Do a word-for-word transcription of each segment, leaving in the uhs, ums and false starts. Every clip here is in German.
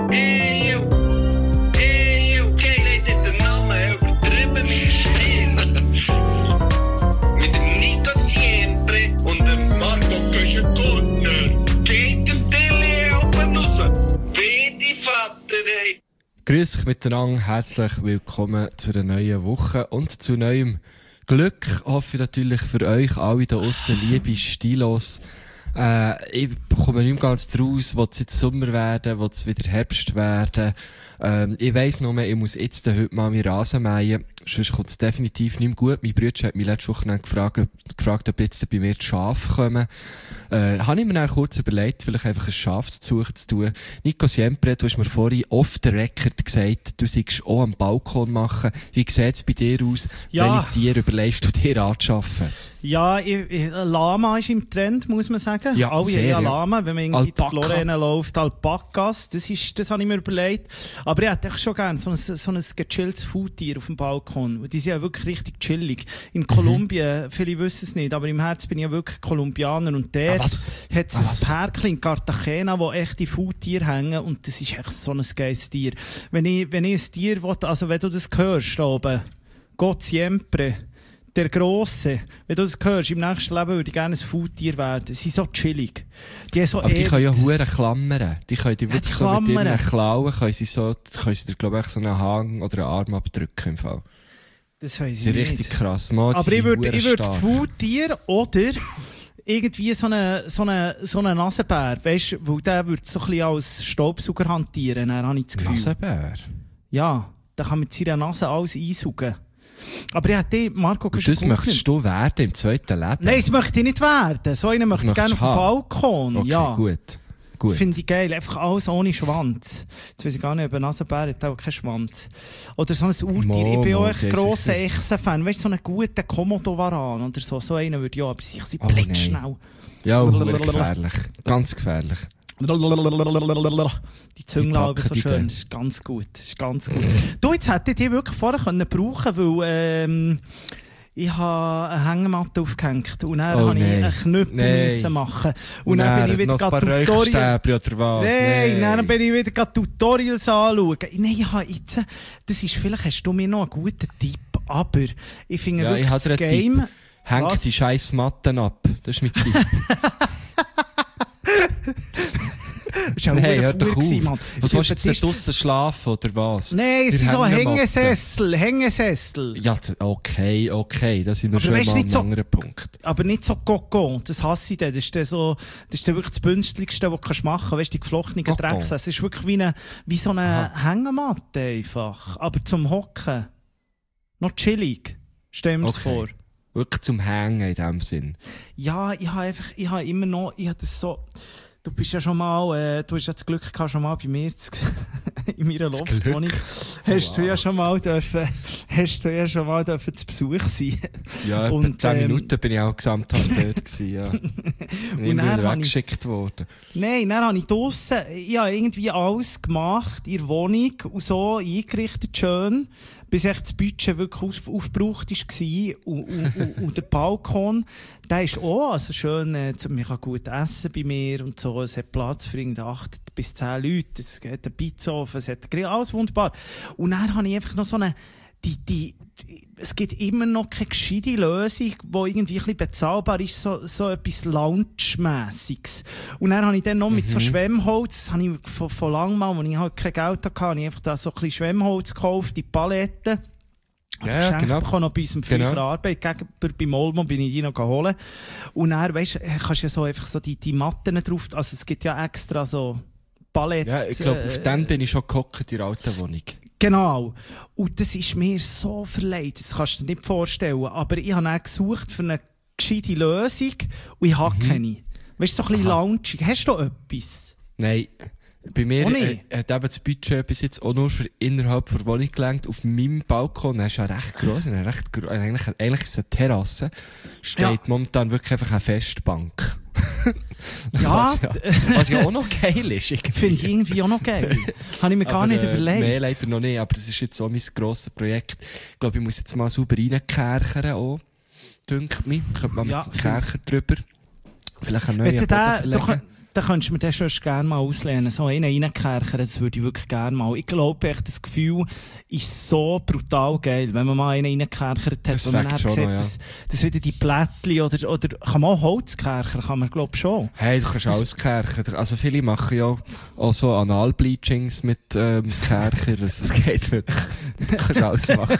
Eeuw, eeuw, geil heet het de Namen, übertrieben mit Stil. Mit dem Nico Siempre und dem Marco Köschen-Gurtner. Geht dem Tilly oben raus. Bitte Vater, ey. Grüß euch miteinander, herzlich willkommen zu einer neuen Woche und zu neuem Glück. Hoffe ich natürlich für euch alle da aussen, liebe Stilos. Äh, ich komme nicht mehr ganz draus, wird es jetzt Sommer werden, wird es wieder Herbst werden. Ähm, ich weiss nur, ich muss jetzt heute mal meinen Rasen mähen, sonst kommt es definitiv nicht mehr gut. Mein Bruder hat mich letzte Woche gefragt, gefragt, ob jetzt bei mir die Schafe kommen. Äh, habe ich mir dann kurz überlegt, vielleicht einfach ein Schaf zu suchen zu tun. Nico Siempre, du hast mir vorhin off the record gesagt, du sollst auch am Balkon machen. Wie sieht es bei dir aus, Ja. welche Tiere überlegst du dir anzuschaffen? Ja, ich, ich, Lama ist im Trend, muss man sagen. Ja, Alle sehr, haben ja ja. Lama, wenn man irgendwie Alpaka. die Lorraine läuft, Alpakas, das ist, das habe ich mir überlegt. Aber ich hätte echt schon gerne so ein, so ein gechilltes Foodtier auf dem Balkon. Die sind ja wirklich richtig chillig. In Mhm. Kolumbien, viele wissen es nicht, aber im Herzen bin ich ja wirklich Kolumbianer und dort Ah, was? hat es Ah, was? ein Pärchen in Cartagena, wo echte Foodtiere hängen und das ist echt so ein geiles Tier. Wenn ich, wenn ich ein Tier will, also wenn du das hörst, da oben, Gott Siempre, der Grosse, wenn du das hörst, im nächsten Leben würde ich gerne ein Foodtier werden. Sie sind so chillig. Die haben so Aber die können ja ewig- hure klammern. Die können die Ja, wirklich die so mit klammern. ihren Klauen, können sie so, können sie dir, glaube ich, so einen Hang oder einen Arm abdrücken im Fall. Das weiss Das ich ist nicht. richtig krass. Mann, die Aber ich sind würde, hure ich würde stark. Foodtier oder irgendwie so einen so eine, so eine Nasenbär, weißt du, weil der würde so ein bisschen als Staubsauger hantieren, dann habe ich das Gefühl. Nasenbär. Ja, der kann mit seiner Nase alles einsaugen. Aber ich hätte Marco Und das möchtest du werden im zweiten Leben? Nein, das möchte ich nicht werden. So einen möchte ich Möchtest gerne auf dem haben? Balkon. Okay, ja. gut. Gut. Finde ich geil. Einfach alles ohne Schwanz. Jetzt weiss ich gar nicht, ob ein Nasenbär hat auch keinen Schwanz. Oder so ein Urtier. Mo, ich bin mo, auch echt das ist grosser sicher. Echsen-Fan. Weißt du, so einen guten Komodo-Varan oder so. So einen würde ich auch. Aber sie sind Oh, blitzschnell. Ja, hure gefährlich. Ganz gefährlich. Die Zunge Die aber so packen die schön. dann. Das ist ganz gut. Das ist ganz gut. Du, jetzt hätte ich die wirklich vorher können brauchen, weil, ähm, ich habe eine Hängematte aufgehängt und dann Oh, habe ich nein. einen Knüppel Nein. müssen machen. Und, dann bin ich wieder noch ein paar Tutorial. Räucherstäbchen oder was? Nein, dann bin ich wieder gerade Tutorials anschauen. Nein, ich habe jetzt, das ist, vielleicht hast du mir noch einen guten Tipp, aber ich finde Ja, wirklich ich das habe dir einen Game... Tipp. Hängt Was? die scheiß Matten ab. Das ist mein Tipp. Das war auch Nein, verdammt hör doch faul gewesen, auf. Mann. Was Für willst du den jetzt nicht Tisch- draussen schlafen, oder was? Nein, es In sind so Hängematte. Hängesessel, Hängesessel. Ja, d- okay, okay. Da sind wir Aber schon weisst mal du, an nicht einem so- anderen Punkt. Aber nicht so Coco, das hasse ich dann. Das ist dann so, das ist dann wirklich das Bünstligste, was du kannst machen kannst. Weißt du, die geflochtenen Coco. Drecks. Es ist wirklich wie, eine, wie so eine Hängematte einfach. Aber zum Hocken. Noch chillig. Stell mir das Okay. vor. Wirklich zum Hängen in dem Sinn. Ja, ich habe einfach, ich habe immer noch, ich habe das so, du bist ja schon mal, äh, du hast ja das Glück gehabt, schon mal bei mir zu, in meiner Loftwohnung, hast du ja schon mal dürfen, hast du ja schon mal dürfen zu Besuch sein. Ja, etwa Und, zehn ähm, Minuten bin ich auch gesamthaft dort gewesen, ja. Und dann dann habe ich- weggeschickt worden. Nein, dann habe ich draussen, ich habe irgendwie alles gemacht, in der Wohnung, und so eingerichtet schön, bis echt das Budget wirklich auf, aufgebraucht war. Und, und, und, und der Balkon, der ist auch, also schön, äh, man kann gut essen bei mir und so, es hat Platz für irgendwie acht bis zehn Leute, es hat einen Pizzaofen, es hat einen Grill, alles wunderbar. Und dann habe ich einfach noch so eine, die, die, die, es gibt immer noch keine gescheite Lösung, die irgendwie ein bisschen bezahlbar ist, so, so etwas Lounge-mässiges. Und dann habe ich dann noch mit so Schwemmholz, das habe ich von, von lang mal, als ich halt kein Geld hatte, habe ich einfach da so ein bisschen Schwemmholz gekauft, die Paletten. Und Ja, geschenkt genau. bekommen noch bei unserem Genau. früheren Arbeit. Gegenüber beim Olmo bin ich die noch geholt. Und dann, weisst du, kannst du ja so einfach so die, die Matten drauf, also es gibt ja extra so Paletten. Ja, ich glaube, auf äh, den bin ich schon gehockt in der alten Wohnung. Genau. Und das ist mir so verleiht, das kannst du dir nicht vorstellen. Aber ich habe dann gesucht für eine gescheite Lösung und ich habe keine. Weißt du, so ein bisschen Aha. launchig. Hast du etwas? Nein. Bei mir Auch äh, nicht? hat eben das Budget bis jetzt auch nur für innerhalb der Wohnung gelenkt. Auf meinem Balkon, der ist ja recht gross, eine recht gro- eigentlich, eigentlich ist es eine Terrasse, steht Ja. momentan wirklich einfach eine Festbank. Ja, was, ja was ja auch noch geil ist. irgendwie. finde ich irgendwie auch noch geil. Habe ich mir gar Aber, nicht äh, überlegt. Mehr leider noch nicht, aber das ist jetzt so mein grosses Projekt. Ich glaube, ich muss jetzt mal sauber reinkerchern auch. Dünkt mich. Könnte man Ja, mit dem Kercher drüber vielleicht einen Wenn neuen du Boden den, du, verlegen. könnt- da könntest du mir den schon gerne mal auslehnen. So einen reinkerchern, das würde ich wirklich gerne mal. Ich glaube echt, das Gefühl ist so brutal geil, wenn man mal einen reinkerchert hat. Das und man dann fängt schon sieht, noch, ja. dass, dass wieder die Plättchen oder, oder kann man auch Holz kerchern, kann man glaube schon. Hey, du kannst alles kerchen. Also viele machen ja auch so Analbleachings mit ähm, Kercher. Das geht wirklich. Du kannst alles machen.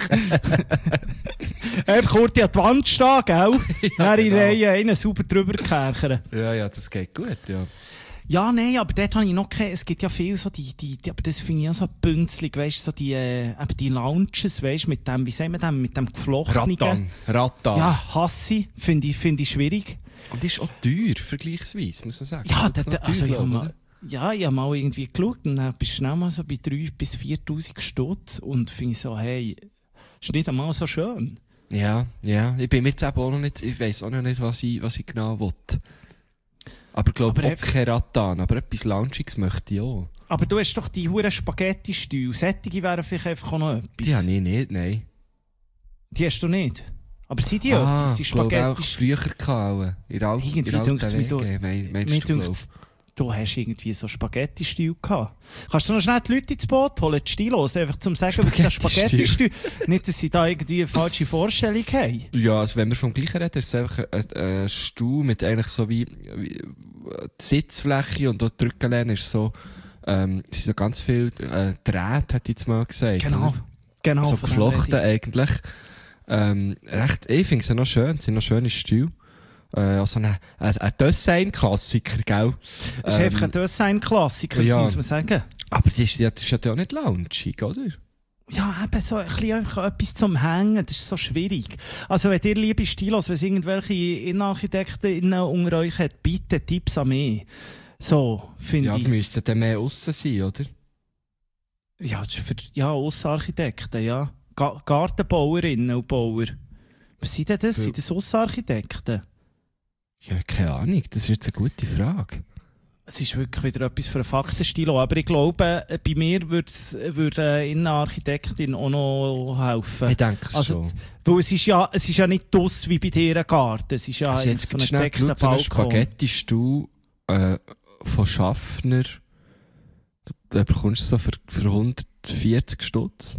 Einfach kurz an die Wand stehen, gell? Ja, Dann in genau. Reihe einen sauber drüber kerchern. Ja, ja, das geht gut, ja. Ja, nein, aber dort habe ich noch keine, es gibt ja viel so die, die, die aber das finde ich auch so bünzlig, weißt du, so die, äh, eben die Lounges, weißt du, mit dem, wie sagen wir dem, mit dem geflochtenen. Rattan. Rattan. Ja, hasse ich, finde ich, finde ich schwierig. Und das ist auch teuer, vergleichsweise, muss man sagen. Ja, Das da, ist da, noch also teuer, ich habe glaub, mal, ja, ich habe mal irgendwie geschaut und dann bist du schnell mal so bei dreitausend bis viertausend Stutz und finde ich so, hey, ist nicht einmal so schön. oder? Ja, ja. Ich bin mir jetzt eben auch noch nicht, ich weiss auch noch nicht, was ich, was ich genau will. Aber ich glaube Aber auch einfach- kein Rattan, aber etwas Loungiges möchte ich auch. Aber du hast doch die hure Spaghetti-Stühle, sättige wären vielleicht einfach auch noch etwas. Die habe ich nicht, nein. Die hast du nicht? Aber sind die ah, etwas, die ich glaube auch Spaghetti-Stühle? früher gehauen. In der Al- in Irgendwie der alten dunkt's mir, du- W G, mein- meinst Mir du, glaub? denkt, du hast irgendwie so Spaghetti-Stil gehabt. Kannst du noch schnell die Leute ins Boot holen, die Stilos, einfach zum sagen, was der Spaghetti-Stil. Spaghetti-Stil Nicht, dass sie da irgendwie eine falsche Vorstellung haben. Ja, also wenn wir vom Gleichen reden, ist es einfach ein, ein Stuhl mit eigentlich so wie, wie die Sitzfläche und dort die Rückenlehne ist so, ähm, es sind so ganz viele äh, Drähte, hätte ich jetzt mal gesagt. Genau. oder? Genau. So von dem geflochten rede eigentlich. Ähm, recht, ich finde sie noch schön, es sind noch schöne Stühle. Äh, also ein, ein, ein Design-Klassiker, gell? ich. Das ist einfach ein Design-Klassiker, das ja. muss man sagen. Aber das ist, ja- das ist ja auch nicht loungig, oder? Ja, eben so ein bisschen einfach etwas zum Hängen, das ist so schwierig. Also wenn ihr, liebe Stilos, wenn es irgendwelche Innenarchitekten unter euch hat, bitte Tipps an mich. So, finde Ja, ich. aber müsste dann mehr aussen sein, oder? Ja, das ist für, ja, Aussenarchitekten, ja. Ga Gartenbauerinnen und Bauer. Was sind denn das? Für- Sind das Aussenarchitekten? Ja, keine Ahnung, das ist jetzt eine gute Frage. Es ist wirklich wieder etwas für einen Faktenstilo. Aber ich glaube, äh, bei mir würde würd eine Innenarchitektin auch noch helfen. Ich denke es Also, schon. Weil es ist ja, es ist ja nicht dus wie bei dir ein Garten. Es ist ja Also eigentlich jetzt so so ein schnell gedeckter geschaut, so einen Balkon. Spaghetti-Stuhl äh, von Schaffner, da bekommst du so für, für hundertvierzig Stutz.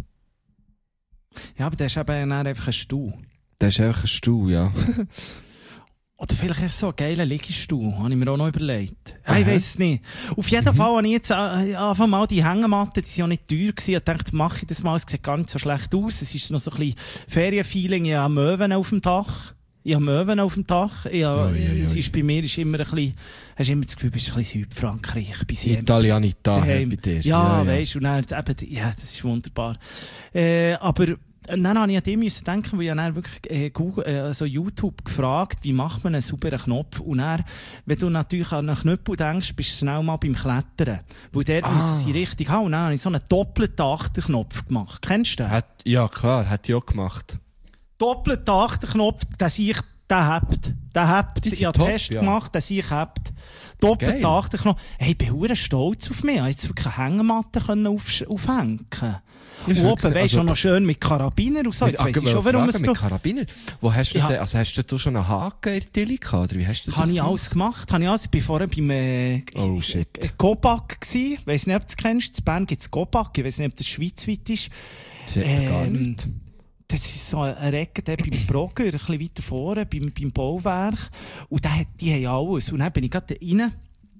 Ja, aber das ist eben dann einfach ein Stuhl. Das ist einfach ein Stuhl, ja. Oder vielleicht einfach so einen geilen Liegestuhl, habe ich mir auch noch überlegt. Ja, Aha. ich weiss es nicht. Auf jeden Mhm. Fall habe ich jetzt äh, einfach mal die Hängematte, die sind ja nicht teuer gewesen. Ich dachte, mache ich das mal, es sieht gar nicht so schlecht aus. Es ist noch so ein bisschen Ferienfeeling. Ich habe Möwen auf dem Dach. Ich habe Möwen auf dem Dach. Ich habe, Ui, ui, es ui. ist bei mir ist immer ein bisschen, hast immer das Gefühl, du bist ein bisschen Südfrankreich. Bei sie Italianita daheim. bei dir. Ja, weisst du, und dann, eben, ja, das ist wunderbar. Äh, aber dann habe ich an dem müssen denken, weil ich habe dann wirklich äh, Google, äh, also YouTube gefragt, wie macht man einen sauberen Knopf. Und dann, wenn du natürlich an einen Knöpfel denkst, bist du schnell mal beim Klettern. Weil dort Ah. müssen sie richtig haben. Und dann habe ich so einen doppelten Achterknopf gemacht. Kennst du den? Hat, ja, klar, hat die auch gemacht. Doppelten Achterknopf, den sehe ich, der hebt. Der hebt. Die Ich sind habe einen top, Test ja. gemacht, der sehe ich hebt. Doppelten Geil. Achterknopf. Hey, ich bin hure stolz auf mich. Ich konnte jetzt wirklich eine Hängematte können auf, aufhängen. Das ist Und wirklich- oben, weisst du, also- auch noch schön mit Karabiner und so. Jetzt Ah, weiss ich wollte schon, warum fragen, es mit du... Karabiner. Wo hast du Ja. denn, also hast du schon einen Haken in der Tilly gehabt, oder wie hast du das Habe ich gemacht? alles gemacht. Habe ich alles. Ich war vorher beim äh, Oh, shit. äh, Gopak gsi. Ich weiss nicht, ob du es kennst. In Bern gibt es Gopak. Ich weiss nicht, ob das schweizweit ist. Das hat man gar Ähm, nicht. Das ist so eine Ecke der beim Brogger, ein bisschen weiter vorne, beim, beim Bauwerk. Und der hat, die haben alles. Und dann bin ich gerade rein.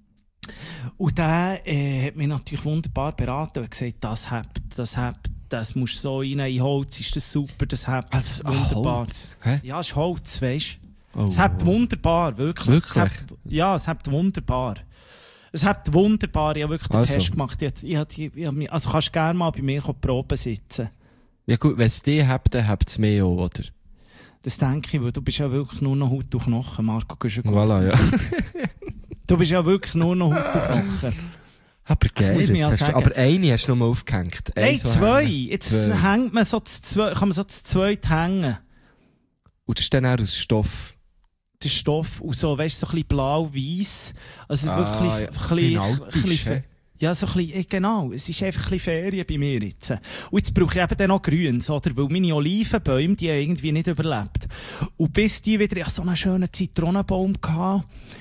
Und der äh, hat mich natürlich wunderbar beraten und gesagt, das habt, das habt, das musst du so rein, in Holz ist das super, das habt, Ah, das das- ist ah, wunderbar. Holz. Hä? Ja, es ist Holz, weisst du. Oh, Es habt oh. wunderbar, wirklich. Wirklich? Es habt, ja, es habt wunderbar. Es habt wunderbar, ich habe wirklich den Also. Test gemacht. Ich, ich, ich, ich, ich, also kannst du gerne mal bei mir Proben sitzen. Ja gut, wenn es die habt, dann habt es mehr auch, oder? Das denke ich, weil du bist ja wirklich nur noch Haut und Knochen, Marco Güschenko. Voilà, ja. Du bist ja wirklich nur noch Haut und Knochen. Aber Das geil, muss man jetzt ja hast du, sagen. aber eine hast du noch mal aufgehängt. Eine Nein, so zwei. hängen. Jetzt Zwei. hängt man so zu zwei, kann man so zu zweit hängen. Und das ist dann auch aus Stoff. Der Stoff und so, weißt du, so ein bisschen blau-weiss. Also Ah, wirklich ja. ein bisschen, Ein ein Alpisch, bisschen, hä? ja, so ein bisschen, eh, genau. Es ist einfach ein bisschen Ferien bei mir jetzt. Und jetzt brauche ich eben dann noch Grüns, oder? Weil meine Olivenbäume, die haben irgendwie nicht überlebt. Und bis die wieder, ja, so einen schönen Zitronenbaum gehabt.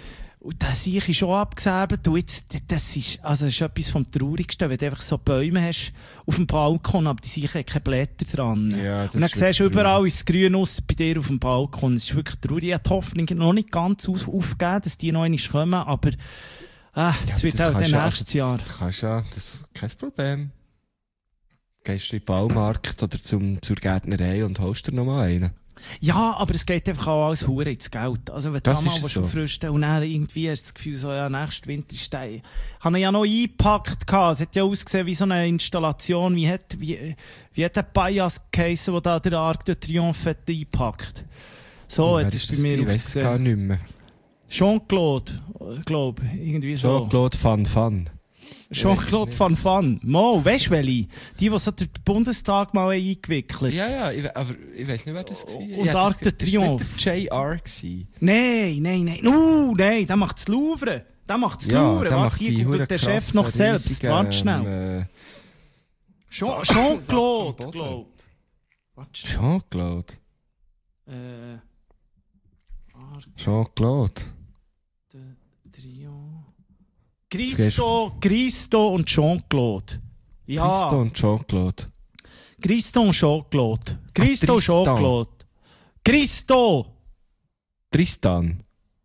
Und das sehe ich schon abgesäbelt. Und jetzt, das ist, also das ist etwas vom Traurigsten, wenn du einfach so Bäume hast auf dem Balkon, aber die sind keine Blätter dran. Ja, das und dann ist siehst du wirklich überall ist grün aus bei dir auf dem Balkon. Das ist wirklich traurig. Ich habe die Hoffnung noch nicht ganz auf, aufgegeben, dass die noch einmal kommen, aber ah, das Ja, wird das auch kannst dann ja- nächstes also Jahr. Das, das kannst ja, das ist kein Problem. Gehst du in den Baumarkt oder zum, zur Gärtnerei und holst dir noch mal einen. Ja, aber es geht einfach auch alles hure ins Geld. Also wenn du Das da mal ist was so. aufrüsten und dann irgendwie hast du das Gefühl, so, ja, nächsten Winter ist der... Ich habe ihn ja noch eingepackt gehabt. Es hat ja ausgesehen wie so eine Installation. Wie hat, wie, wie hat der Bias geheissen, der da der Arc de Triomphe hat eingepackt? So Wer hat es ist bei das? mir Ich weiss es gar ausgesehen. nicht mehr. Jean-Claude, glaube irgendwie so. Jean-Claude Van Van. Jean-Claude Ich weiss Van Van. Mo, weißt du welche? Die, die so den Bundestag mal eingewickelt. Ja, ja, ich, we- aber ich weiß nicht, wer das war. Und Ich hätte Arc de jetzt ge- Triomphe. Das war nicht der J R. gewesen. Nein, nein, nein. Uh, nein, der macht das Louvre. Der macht das Ja, Louvre. der Warte, macht hier die googelt hure der Chef krassen, noch selbst. riesigen, Warte schnell. ähm, Jean- Sachen- Sachen am Jean-Claude, Boden. glaub. Warte Äh, schnell. Jean-Claude. Äh, Arc Jean-Claude. de Triomphe. Christo, Christo und Jean-Claude. Ja, Christo und Jean-Claude. Christo und Jean-Claude. Christo und Tristan. Jean-Claude. Christo! Tristan.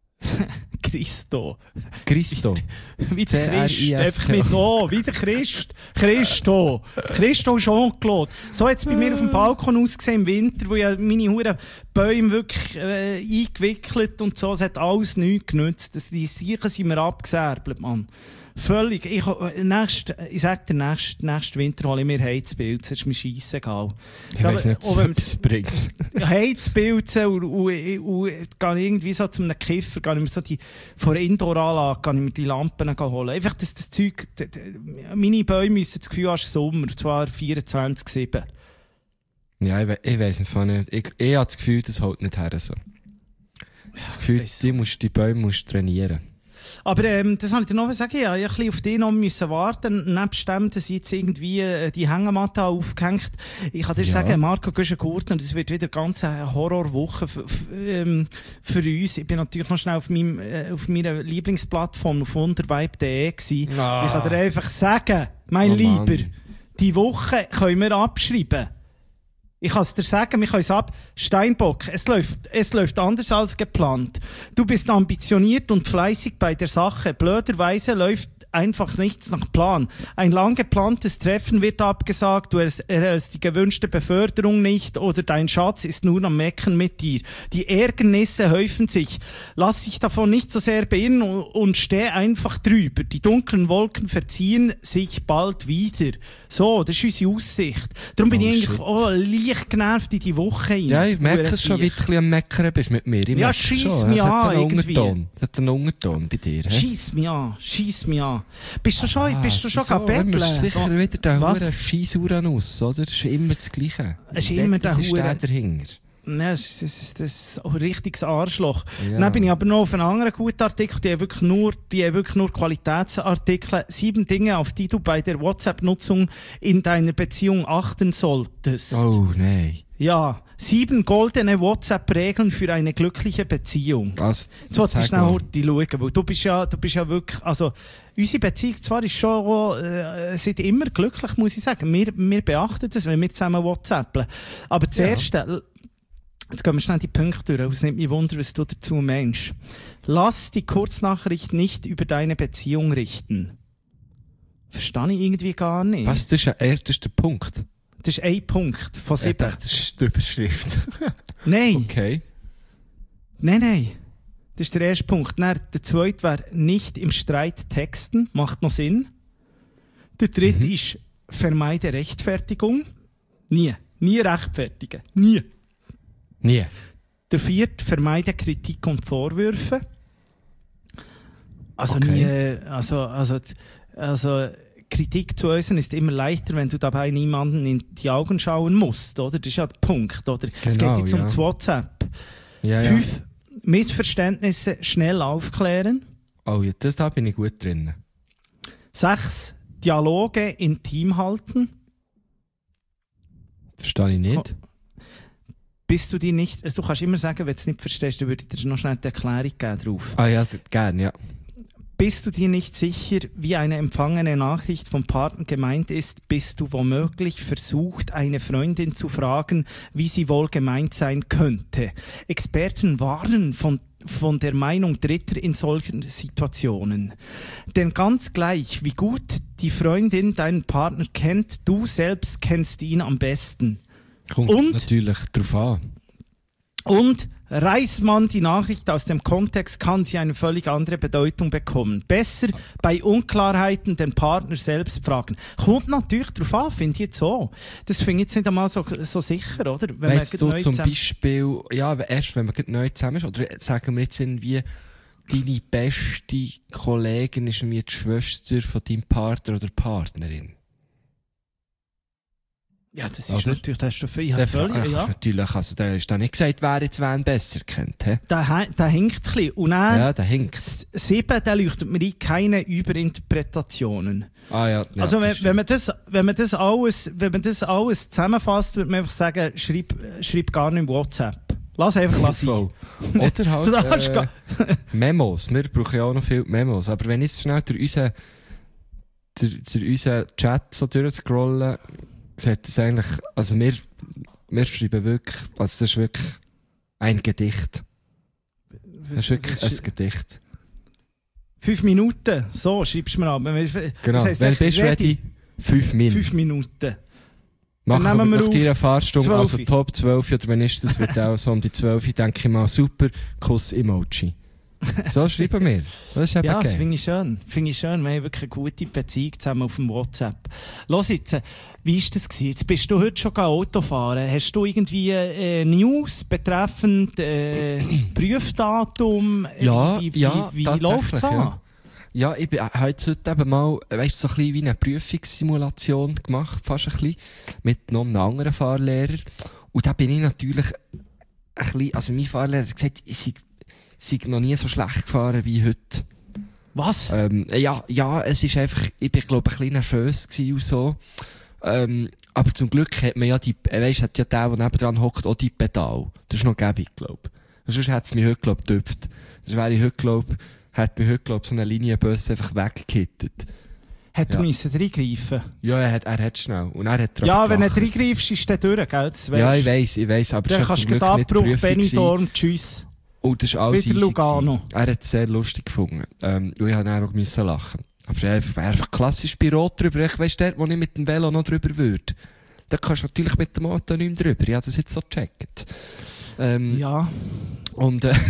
Christo. Christo. Wie der C R I S Christ, T O. einfach mit O, wie der Christ. Christo. Christo Jean-Claude. So hat es bei mir auf dem Balkon ausgesehen im Winter, wo ja meine Huren Bäume wirklich äh, eingewickelt und so. Es hat alles nichts genützt. Das, die Siechen sind mir abgesärbelt, Mann. Völlig. Ich, äh, nächst, ich sag dir, nächsten nächst Winter hole ich mir Heizpilze. Das ist mir scheissegal. Ich weiss nicht, Auch ob wenn es etwas bringt. Heizpilze und, und, und, und gehe irgendwie so zu einem Kiffer, gehe ich mir so die, vor der Indoor-Anlage, gehe ich mir die Lampen holen. Einfach, dass das Zeug, d- d- meine Bäume müssen das Gefühl haben, es ist Sommer, und zwar vierundzwanzig sieben. Ja, ich, we ich weiss nicht, nicht. Ich, ich habe das Gefühl, das hält nicht her so. Das Gefühl, weiss die, musst, die Bäume musst du trainieren. Aber ähm, das wollte ich dir noch sagen, ja, ich musste auf dich noch müssen warten, nebst dem, dass ich jetzt irgendwie äh, die Hängematte aufgehängt. Ich kann dir Ja. sagen, Marco Göschen-Gurtner, das wird wieder eine ganz eine Horrorwoche für, für, ähm, für uns. Ich bin natürlich noch schnell auf, meinem, äh, auf meiner Lieblingsplattform auf wundervibe punkt de gewesen. Ah. Ich kann dir einfach sagen, mein Oh Mann. Lieber, die Woche können wir abschreiben. Ich kann es dir sagen, wir können es ab. Steinbock, es läuft, es läuft anders als geplant. Du bist ambitioniert und fleißig bei der Sache. Blöderweise läuft einfach nichts nach Plan. Ein lang geplantes Treffen wird abgesagt, du erhältst die gewünschte Beförderung nicht oder dein Schatz ist nur am Mecken mit dir. Die Ärgernisse häufen sich. Lass dich davon nicht so sehr beirren und, und steh einfach drüber. Die dunklen Wolken verziehen sich bald wieder. So, das ist unsere Aussicht. Darum bin Oh, ich eigentlich shit. oh, leicht genervt in die Woche rein. Ja, ich merke Hure es schon, wie Siech. du ein bisschen am Meckern bist mit mir. Ich Ja, merke es scheiss schon. mich Es hat so an, einen irgendwie. Unterton. Es hat einen Unterton bei dir. hä? Schieß mich an, schieß mich an. Bist du schon, Ah, bist du schon so, betteln? immer sicher wieder der Was? hure Scheissuranus, oder? Das ist immer das Gleiche. Es ist immer der Das ist hure- der dahinter. Ja, das ist, das ist, das ist ein richtiges Arschloch. Ja. Dann bin ich aber noch auf einen anderen guten Artikel, die haben wirklich nur, die haben wirklich nur Qualitätsartikel. Sieben Dinge, auf die du bei der WhatsApp-Nutzung in deiner Beziehung achten solltest. Oh, nein. Ja, sieben goldene WhatsApp-Regeln für eine glückliche Beziehung. Also, Jetzt wollte ich sag schnell mal. heute schauen, weil du bist ja, du bist ja wirklich, also, unsere Beziehung zwar ist schon, äh, sind immer glücklich, muss ich sagen. Wir, wir beachten das, wenn wir zusammen WhatsAppen. Aber zuerst, äh, jetzt gehen wir schnell die Punkte durch, es nimmt mich Wunder, was du dazu meinst. Lass die Kurznachricht nicht über deine Beziehung richten. Verstehe ich irgendwie gar nicht. Was, das ist ja erst das ist der Punkt. Das ist ein Punkt von Ich sieben. dachte, das ist die Überschrift. Nein. Okay. Nein, nein. Das ist der erste Punkt. Dann, der zweite wäre nicht im Streit texten. Macht noch Sinn. Der dritte Mhm. ist vermeide Rechtfertigung. Nie. Nie rechtfertigen. Nie. Nie. Der vierte vermeide Kritik und Vorwürfe. Also Okay. nie, also, also, also, Kritik zu äußern ist immer leichter, wenn du dabei niemanden in die Augen schauen musst, oder? Das ist ja der Punkt, oder? es Genau, geht jetzt ja. um das WhatsApp. Ja, ja. Fünf, Missverständnisse schnell aufklären. Oh, ja, das, da bin ich gut drin. Sechs, Dialoge intim halten. Verstehe ich nicht. Bist du dir nicht, du kannst immer sagen, wenn du es nicht verstehst, dann würde ich dir noch schnell die Erklärung geben drauf. Ah ja, gerne, ja. Bist du dir nicht sicher, wie eine empfangene Nachricht vom Partner gemeint ist, bist du womöglich versucht, eine Freundin zu fragen, wie sie wohl gemeint sein könnte. Experten warnen von von der Meinung Dritter in solchen Situationen. Denn ganz gleich, wie gut die Freundin deinen Partner kennt, du selbst kennst ihn am besten. Kommt Und? natürlich drauf an. Und reißt man die Nachricht aus dem Kontext, kann sie eine völlig andere Bedeutung bekommen. Besser bei Unklarheiten den Partner selbst fragen. Kommt natürlich drauf an, finde ich jetzt so. Das finde ich jetzt nicht einmal so, so sicher, oder? Wenn Wenn jetzt so neu zum zusammen- Beispiel, ja, aber erst wenn man gerade neu zusammen ist, oder sagen wir jetzt irgendwie, deine beste Kollegin ist irgendwie die Schwester von deinem Partner oder Partnerin. Ja, das ist Oder? natürlich, das ist schon viel. Ja, Der völlig, Fra- ja. Natürlich, also da ist da nicht gesagt, wer jetzt wen besser kennt. He? Da, he- da hinkt ein bisschen. Und dann, Ja, der hinkt. s- sieben, da leuchtet mir ein, keine Überinterpretationen. Ah ja, ja also, wenn, das wenn, man das, wenn, man das alles, wenn man das alles zusammenfasst, würde man einfach sagen, schreib, schreib gar nicht im WhatsApp. Lass einfach lassen. Voll. Oder halt Du darfst äh, gar- Memos. Wir brauchen ja auch noch viel Memos. Aber wenn ich jetzt schnell durch unseren, durch, durch unseren Chat so durchscrollen, sieht das eigentlich, also wir, wir schreiben wirklich, also das ist wirklich ein Gedicht. Das ist wirklich ein Gedicht. Fünf Minuten, so schreibst du mir ab. Genau. Das heisst Wenn echt bist du ready? Fünf Minuten. Fünf Minuten. Machen Dann wir nehmen wir nach auf deiner Fahrstunde, zwölf. also Top zwölf, oder wenn ist das, wird auch so um die zwölf, denke ich mal, super, Kuss-Emoji. So schreiben wir. Das ist eben Ja, das geil. finde ich schön. Finde ich schön. Wir haben wirklich eine gute Beziehung zusammen auf dem WhatsApp. Los jetzt, äh, wie war das gewesen? Jetzt bist du heute schon Auto fahren. Hast du irgendwie äh, News betreffend äh, Prüfdatum? Äh, Ja, wie, wie, ja, wie, wie tatsächlich, läuft es an? ja. Ja, ich bin heute eben mal, weißt du, so ein bisschen wie eine Prüfungssimulation gemacht, fast ein bisschen, mit noch einem anderen Fahrlehrer. Und da bin ich natürlich ein bisschen, also mein Fahrlehrer hat gesagt, ich sei, sei noch nie so schlecht gefahren wie heute. Was? Ähm, ja, ja, es ist einfach, ich bin, glaube ich, ein bisschen nervös gewesen und so. Ähm, aber zum Glück hat man ja die, äh, weisst, hat ja der, der nebendran hockt, auch die Pedal. Das ist noch gäbig, glaube ich. Sonst hat es mich heute, glaube ich, getüpft. Sonst wäre ich heute, glaube hat mich heute, glaube ich, so eine Linienbus einfach weggekittet. Hat ja. er müssen reingreifen? Ja, er hat, er hat schnell. Und er hat drauf Ja, wenn er gelacht. reingreifst, ist der durch, gell? Das Ja, weisst. ich weiss, ich weiss, aber Dann es hat kannst zum du Glück gleich nicht die Abbruch, Prüfung gewesen. Benidorm, tschüss. Und das war alles Wieder easy Lugano. gewesen. Er hat es sehr lustig gefunden. Ähm, und ich musste dann auch müssen lachen. Aber es ist einfach, einfach klassisch bei Rot drüber. Ich weiss, dort, wo ich mit dem Velo noch drüber würde, da kannst du natürlich mit dem Auto nicht mehr drüber. Ich habe das jetzt so gecheckt. Ähm, Ja. Und, äh,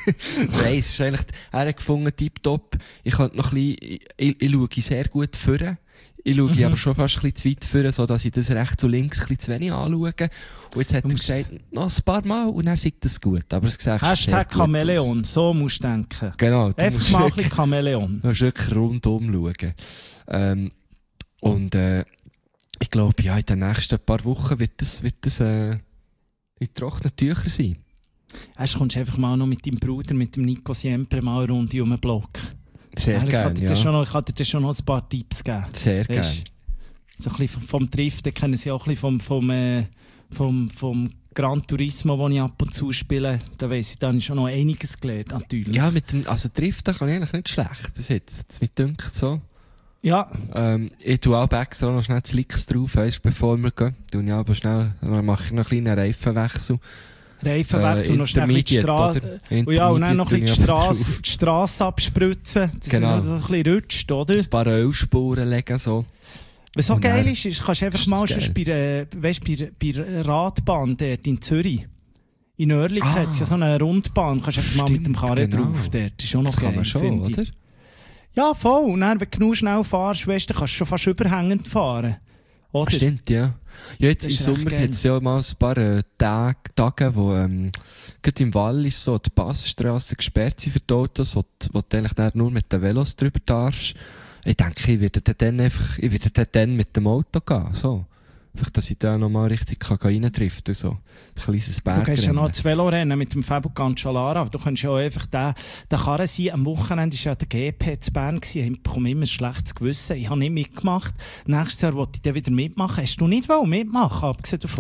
nein, es ist eigentlich, er hat gefunden, tipptopp. Ich könnte noch ein bisschen, ich, ich, ich schaue sehr gut führen. Ich schaue Mhm. aber schon fast ein bisschen zu weit führen, so dass ich das rechts und links ein bisschen zu wenig anschaue. Und jetzt hat Du er musst- gesagt, noch ein paar Mal, und dann sieht das gut. Aber es sieht sehr Hashtag gut aus. Chamäleon, so musst du denken. Genau. Du Einfach musst mal ein wirklich, bisschen Chamäleon. du musst wirklich rundum schauen. Ähm, und, äh, ich glaube, ja, in den nächsten paar Wochen wird das, wird das, äh, in trockenen Tüchern sein. Erst kommst du einfach mal noch mit deinem Bruder, mit dem Nico Siempre, mal eine Runde um den Block. Sehr Ja, ich kann gerne, dir das ja. schon noch, ich kann dir das schon noch ein paar Tipps geben. Sehr gerne. Weisst, so ein bisschen vom Driften kennen sie auch ein bisschen vom, vom, äh, vom, vom Gran Turismo, den ich ab und zu spiele. Da weiss ich, da habe ich schon noch einiges gelernt, natürlich. Ja, mit dem, also Driften kann ich eigentlich nicht schlecht bis jetzt. Jetzt mit dünkt so. Ja, Ähm, ich tue auch extra noch schnell die Licks drauf, weißt, bevor wir gehen. Tue ich aber schnell, dann mache ich noch einen kleinen Reifenwechsel. Reifenwechsel, Äh, noch schnell ein bisschen die Intermediate, Straße. oder? Und ja, und dann noch ein bisschen die Intermediate tue ich Straße, aber die Straße abspritzen, dass Genau. es noch so ein bisschen rutscht, oder? drauf. Ein paar Ölspuren legen, so. Was so Und geil dann ist, ist, kannst du einfach ist mal das schon bei, geil. äh, weißt, bei, bei der Radbahn dort in Zürich. In Oerlikon Ah. hat es ja so eine Rundbahn, kannst du einfach mal mit dem Stimmt, Karren genau. drauf. Dort. Das ist auch noch Das kann geil, man schon, finde ich. oder? Ja, voll. Und dann, wenn du genug schnell fahrst, weißt, dann kannst du schon fast überhängend fahren. Oder? Stimmt, ja. Ja, jetzt Das im ist echt Sommer geil. hat es ja mal ein paar äh, Tage, Tage, wo ähm, gerade im Wallis so die Passstrassen gesperrt sind für die Autos, wo, du- wo du eigentlich dann nur mit den Velos drüber darfst. Ich denke, ich werde dann einfach, ich werde dann mit dem Auto gehen, so. Einfach, dass ich da nochmal richtig kann reindriften, so. Ein kleines Du gehst ja Bergrennen. noch das Velorennen mit dem Fabio Cancellara. Du kannst ja auch einfach den, den Karren sein. Am Wochenende war ja der G P zu Bern. Ich bekomme immer ein schlechtes Gewissen. Ich habe nicht mitgemacht. Nächstes Jahr wollte ich dann wieder mitmachen. Hast du nicht wollen mitmachen, abgesehen davon?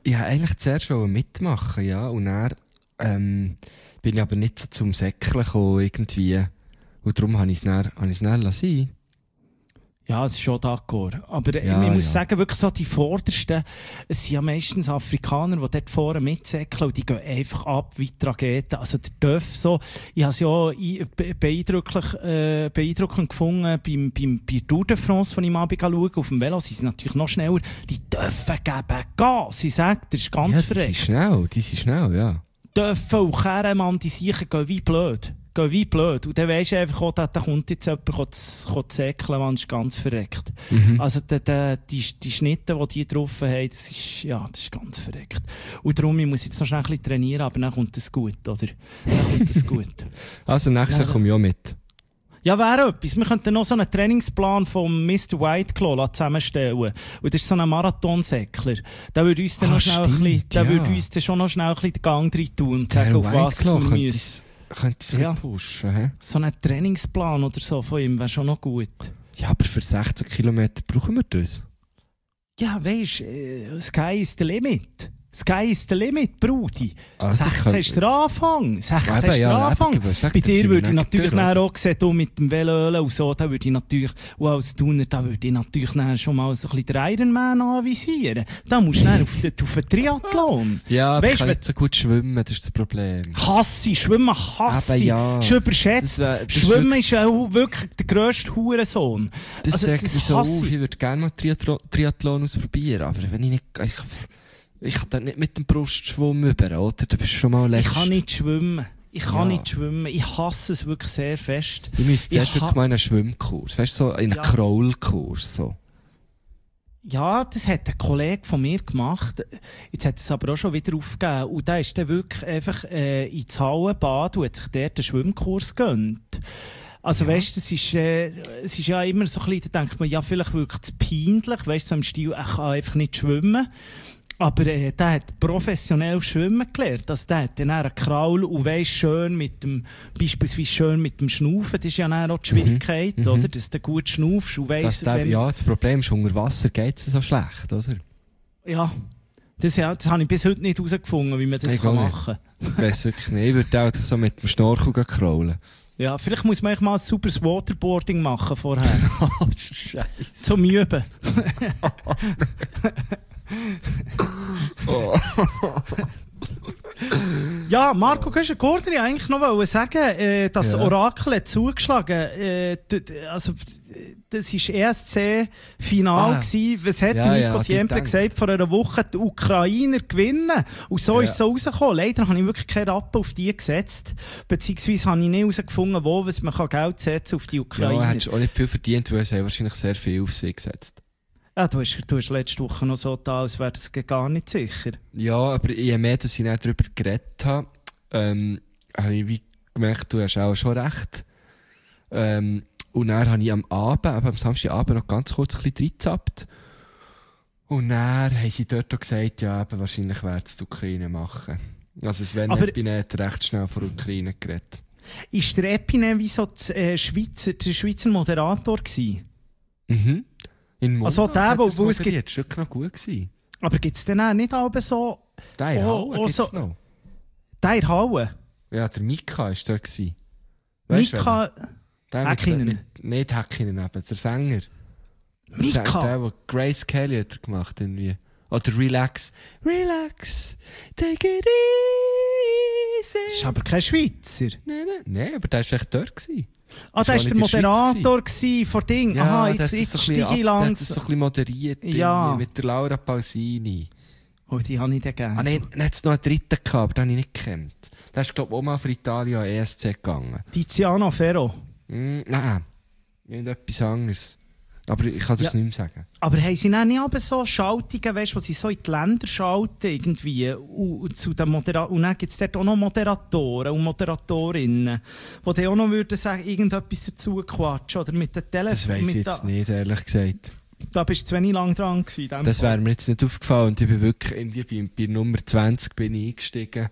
ich wollte eigentlich zuerst mitmachen, ja. Und dann ähm, bin ich aber nicht so zum Säckeln gekommen, irgendwie. Und darum habe ich es dann, habe ich es dann lassen. Ja, das ist schon d'accord. Aber äh, Ja, ich muss ja. sagen, wirklich so die Vordersten, es sind ja meistens Afrikaner, die dort vorne mitsäckeln und die gehen einfach ab wie Trageten. Also der Döff so, ich habe es ja auch i- be- beeindruckend, äh, beeindruckend gefunden beim, beim, bei der Tour de France, wenn ich mal schaue, auf dem Velo, sie sind natürlich noch schneller. Die Döffen geben Gas, sie sagen, das ist ganz Ja, die sind verreckt. schnell, die sind schnell, ja. Döffen und Kehren, Mann, die Sicher gehen wie blöd. Gehen wie blöd. Und dann weisst du einfach auch, da, da kommt jetzt jemand zu zu säckeln, man ist ganz verreckt. Mhm. Also die, die, die, die Schnitte, die die drauf haben, das ist, ja, das ist ganz verreckt. Und darum, ich muss jetzt noch schnell ein bisschen trainieren, aber dann kommt das gut, oder? Dann kommt das gut. Also nächstes Jahr Ja, komme ich auch mit. Ja, wäre etwas. Wir könnten noch so einen Trainingsplan vom Mister Whiteclaw zusammenstellen. Und das ist so ein Marathonsäckler. Der würde uns dann Ah, noch schnell ein stimmt, bisschen, der ja. würde uns dann schon noch schnell ein bisschen den Gang rein tun und sagen, Der auf was Whiteclaw wir könnte müssen. es- könnte es Ja. pushen, hä? So ein Trainingsplan oder so von ihm wäre schon noch gut. Ja, aber für sechzehn Kilometer brauchen wir das. Ja, weisst, äh, Sky is the limit. Sky is the limit, Brudi. Also, sechzehn ist der Anfang. sechzehn Eben, ist der ja, Anfang. eben, sag, Bei jetzt sind dir wir würde ich neben natürlich dir, nachher oder? auch sehen, du mit dem Veloöl und so, da würde ich natürlich, und als Tuner, da würde ich natürlich nachher schon mal so ein bisschen den Ironman anvisieren. Da musst du dann auf den, auf den Triathlon. Ja, aber Weisst, ich kann wenn- nicht so gut schwimmen, das ist das Problem. Hassi, Schwimmen hassi. Eben, ja. Ist überschätzt. Das wär- das ist Schwimmen ist auch wirklich der grösste Hurensohn. Das Also, regt das mich so auf. hasse ich. Ich würde gerne mal Triathlon, Triathlon ausprobieren, aber wenn ich nicht... Ich, ich kann dann nicht mit dem Brustschwumm über, oder? Da bist du schon mal Ich längst... kann nicht schwimmen. Ich kann Ja. nicht schwimmen. Ich hasse es wirklich sehr fest. Ich müsste Ich zuerst wirklich ha- mal in einen Schwimmkurs. Weißt du, so in einen Ja. Kraulkurs, so. Ja, das hat ein Kollege von mir gemacht. Jetzt hat er es aber auch schon wieder aufgegeben. Und der ist dann wirklich einfach äh, ins Hallenbad und hat sich dort einen Schwimmkurs gönnt. Also, Ja. weißt du, es ist, äh, es ist ja immer so ein bisschen, da denkt man, ja, vielleicht wirkt es peinlich, weißt du, so im Stil, er kann einfach nicht schwimmen. Aber äh, der hat professionell schwimmen gelernt. Also, der hat dann auch einen Kraul und weiss schön mit dem, beispielsweise schön mit dem Schnaufen. Das ist ja dann auch die Schwierigkeit, Mhm. oder? Dass du gut schnaufst und Das, weiss, der, ja, das Problem ist, unter Wasser geht es so schlecht, oder? Ja, das, ja, das habe ich bis heute nicht herausgefunden, wie man das Ich kann auch nicht. machen Ich weiss wirklich nicht. Ich würde auch so mit dem Schnorchel gehen kraulen. Ja, vielleicht muss man eigentlich mal ein super Waterboarding machen vorher. Oh, Scheiße. Zum Üben. Oh. Ja, Marco Köschen-Gurder, ich eigentlich noch wollte sagen, äh, das Ja. Orakel hat zugeschlagen. Äh, d- d- also, das war E S C-Final. Ah. gewesen. Was hat Ja, der ja, Nico hab ich Siempre gedacht. gesagt? Vor einer Woche, die Ukrainer gewinnen. Und so Ja. ist es so rausgekommen. Leider habe ich wirklich keine Rappen auf die gesetzt. Beziehungsweise habe ich nicht herausgefunden, wo was man kann Geld setzen auf die Ja, Ukrainer. hättest du auch nicht viel verdient, weil sie haben wahrscheinlich sehr viel auf sie gesetzt. Ja, du hast, du hast letzte Woche noch so da, als wäre das gar nicht sicher. Ja, aber je mehr, dass ich dann darüber geredet habe, ähm, habe ich wie gemerkt, du hast auch schon recht. Ähm, und dann habe ich am Abend, aber am Samstagabend noch ganz kurz ein bisschen reingezappt. Und dann haben sie dort auch gesagt, ja, eben, wahrscheinlich werden es die Ukraine machen. Also Sven Aber- Epine hat recht schnell von der Ukraine geredet. Ist der Epine wie so der, äh, Schweizer, der Schweizer Moderator gewesen? Mhm. In Mundart Also der, hat wo- das wo es moderiert. Das war wirklich noch gut gewesen. Aber gibt es denn auch nicht alle so... Der in Oh, Halle oh, gibt's so- noch. Der in Halle? Ja, der Mika war da. gewesen. Weisst du, Mika... Der mit- Häkkinen? mit- Nicht Häkkinen eben, der Sänger. Der, Mika? der, der Grace Kelly hat er gemacht irgendwie. Oder Relax. Relax. Take it easy. Das ist aber kein Schweizer. Nein, nein, nein, aber der war echt dort. Gewesen. Ah, Das der war war der nicht in der Schweiz Moderator gewesen von Ding. Ja, Aha, der jetzt, hat das jetzt so ein steige bisschen ich ab- der hat das so langsam. ein bisschen moderiert. Ja. irgendwie Mit der Laura Pausini. Oh, die habe ich dann gerne. Ah nein, dann hat es noch einen dritten gehabt, aber den habe ich nicht gekannt. Der ist, glaube ich, auch mal für Italien an E S C gegangen. Tiziano Ferro. Mm, nein, irgendetwas anderes. Aber ich kann das Ja. nicht mehr sagen. Aber haben sie dann nicht aber so Schaltungen, weißt, wo sie so in die Länder schalten irgendwie und, und, zu den Modera- und dann gibt es dort auch noch Moderatoren und Moderatorinnen, die dann auch noch würden sagen, irgendetwas dazu quatschen oder mit den Telefon. Das weiss ich mit jetzt da, nicht, ehrlich gesagt. Da bist du zu wenig lang dran gewesen. in dem Das Fall. wäre mir jetzt nicht aufgefallen. Und ich bin wirklich irgendwie bei, bei Nummer zwanzig bin ich eingestiegen.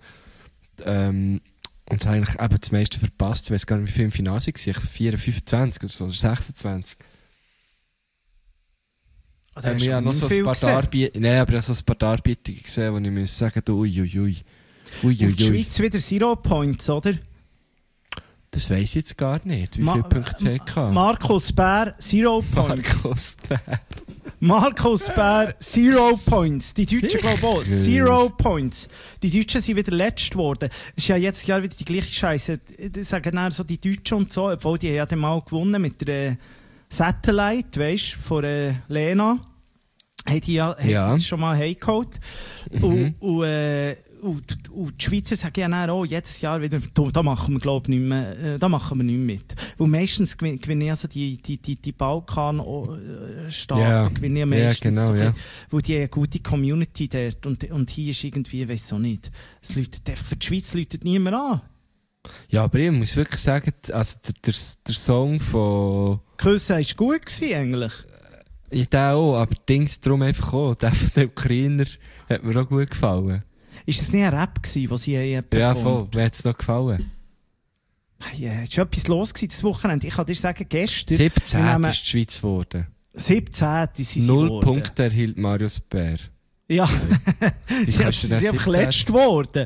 Ähm, und habe eigentlich eben das meiste verpasst. Ich weiß gar nicht, wie viel im Finale war. vier, fünfundzwanzig oder so, oder sechsundzwanzig. Oh, haben wir ja noch so ein paar Darbietungen. Nein, aber ich habe so ein paar Darbietungen gesehen, wo ich muss sagen, uiuiui. Ui, ui, ui. Auf die Schweiz wieder Zero Points, oder? Das weiss ich jetzt gar nicht. Wie Ma- viele Punkte sie hatten. Markus Bär, Zero Points. Markus Bär. Markus Bär, Zero Points. Die Deutschen, Sicher? glaube ich, auch. Zero Points. Die Deutschen sind wieder letzt geworden. Es ist ja jetzt Jahr wieder die gleiche Scheiße. Das sagen dann so die Deutschen und so, obwohl die haben ja dann mal gewonnen mit der äh, Satellite, weißt du, von äh, Lena. Haben die ja, Ja. haben das schon mal heimgeholt. Mhm. Und, und, äh, und, und die Schweizer sagen ja dann auch jedes Jahr wieder, da, da machen wir, glaube ich, nicht mehr, äh, da machen wir nicht mehr mit. Weil meistens gewinnen gewinn ja so die, die, die, die Balkan-Staaten, Ja. gewinnen ja Ja, meistens. genau, so ja. ein bisschen, weil die haben eine gute Community dort. Und, und hier ist irgendwie, ich weiss auch nicht. Es läutet, einfach- für die Schweiz läutet niemand an. Ja, aber ich muss wirklich sagen, also der, der, der Song von... Küssen war gut gewesen, eigentlich. Ja, der auch, aber Dings darum einfach auch. Der von den Ukrainer hat mir auch gut gefallen. Ist es nicht ein Rap gewesen, den sie haben Ja, performt? voll. Mir hat es noch gefallen. Ja, es war etwas los gewesen das Wochenende. Ich kann dir sagen, gestern... siebzehn wir nehmen- ist die Schweiz geworden. siebzehn sind sie Null geworden. Punkte erhielt Marius Bär. Ja, Wie ja kannst sie du denn sind einfach siebzehn? letzt geworden.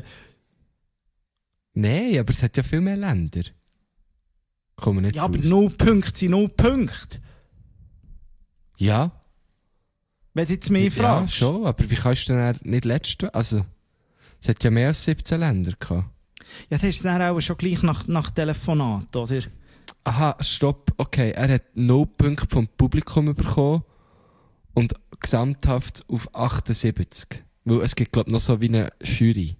Nein, aber es hat ja viel mehr Länder. Kommen nicht Ja, aber raus. null Punkte sind null Punkte. Ja, Wenn du jetzt mich ja, fragst. schon. Aber wie kannst du denn dann nicht letzte... Also, es hat ja mehr als siebzehn Länder gehabt. Ja, das ist dann auch schon gleich nach, nach Telefonat, oder? Aha, stopp. Okay, er hat null Punkte vom Publikum bekommen und gesamthaft auf achtundsiebzig. Weil es gibt, glaube ich, noch so wie eine Jury.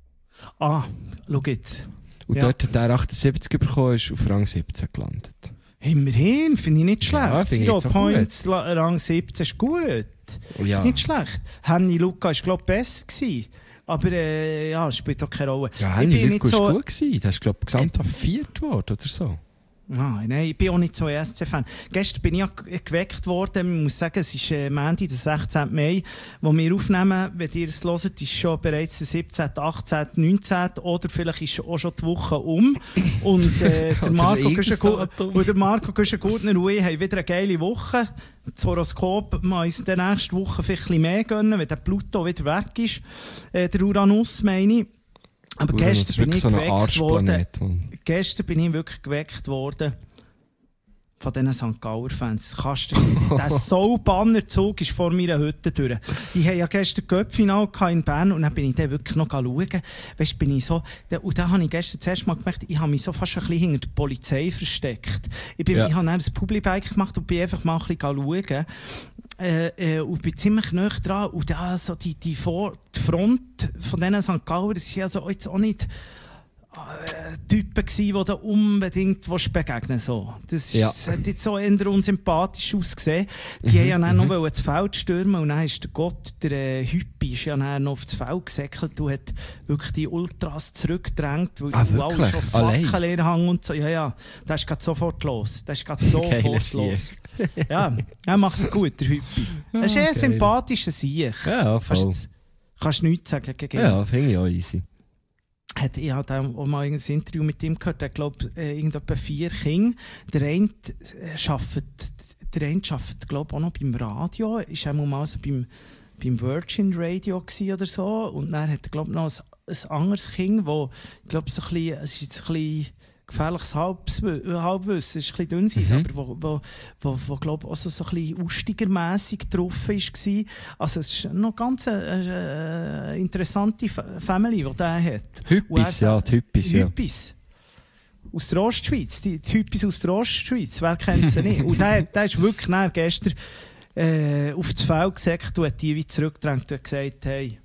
Ah, schau jetzt. Und Ja. dort hat er achtundsiebzig bekommen, ist auf Rang siebzehn gelandet. Immerhin, finde ich nicht schlecht. Ja, finde ich Zero jetzt auch Points, La- Rang siebzehn ist gut. Ja, Nicht schlecht. Henny Luca war, glaube ich, besser gewesen. Aber äh, ja, spielt auch keine Rolle. ja Ich Henny bin Lücke nicht war so- gut gewesen. Der ist, glaube ich, gesamthaft viert worden oder so. Ah, nein, ich bin auch nicht so ein E S C-Fan. Gestern bin ich ja g- geweckt worden. Ich muss sagen, es ist äh, Montag, der sechzehnten Mai, wo wir aufnehmen. Wenn ihr es hört, ist schon bereits der siebzehnten, achtzehnten, neunzehnten oder vielleicht ist auch schon die Woche um. Und, äh, der, Oder Marco irgendein Güschen- Datum. und der Marco Güschen-Gurtner und ich haben wieder eine geile Woche. Das Horoskop wir uns in der nächsten Woche vielleicht ein bisschen mehr gönnen, wenn der Pluto wieder weg ist. Äh, der Uranus, meine ich. Aber Uranus gestern ist bin wirklich ich so ein geweckt worden. Arschplanet. Mann. Gestern bin ich wirklich geweckt worden von diesen Sankt Gauer-Fans. Das kannst du nicht. Der Soul-Banner-Zug ist vor meiner Hütte durch. Die haben ja gestern Göppfinal in Bern und dann bin ich dann wirklich noch schauen. Weißt du, bin ich so, da- und da habe ich gestern zuerst mal gemerkt, ich habe mich so fast ein bisschen hinter der Polizei versteckt. Ich, bin, Ja. ich habe dann ein Publibike gemacht und bin einfach mal ein bisschen schauen. Äh, äh, und bin ziemlich nah dran. Und da so die, die, Vor die Front von diesen Sankt Gauer, das ist ja so jetzt auch nicht äh, Typen gsi, die da unbedingt willst begegnen so. Das Ja. ist, hat jetzt so eher unsympathisch ausgesehen. Die haben ja dann noch wollen das Feld stürmen und dann ist der Gott, der äh, Hüppi, ist ja dann noch auf das Feld gesäckelt und hat wirklich die Ultras zurückgedrängt, weil Ah, die alle wirklich? schon Allein? Fackeln in der Hand und so. Ja, ja, das ist grad sofort los. Das ist grad sofort Geiles los. Ja, er macht es gut, der Hüppi. Er ist eher ein geil. sympathischer Sieg. Ja, voll. Kannst, kannst nichts sagen gegen ihn. Ja, finde ich auch easy. Hat, ich habe auch mal ein Interview mit ihm gehört, der glaubt, äh, irgendetwa vier Kinder. Der eine äh, arbeitet, der eine arbeitet, glaube ich, auch noch beim Radio, ist auch mal so beim, beim Virgin Radio gewesen oder so. Und dann hat er, glaube ich, noch ein, ein anderes Kind, wo, ich glaube, so ein bisschen, es ist jetzt ein bisschen gefährliches Halbwissen, Halbwissen, ist ein bisschen dünn sein, Mhm. aber wo, wo, wo, wo glaube ich, auch so, so ein bisschen austigermässig getroffen war. Also es ist noch ganz eine äh, interessante F- Family, die der hat. Hüppis, ja, die Hüppis, ja. Hüppis. Aus der Ostschweiz. Die, die Hüppis aus der Ostschweiz. Wer kennt sie nicht? Und der, der ist wirklich nach gestern äh, auf das Feld gesagt und hat die wie zurückgedrängt und hat gesagt, hey,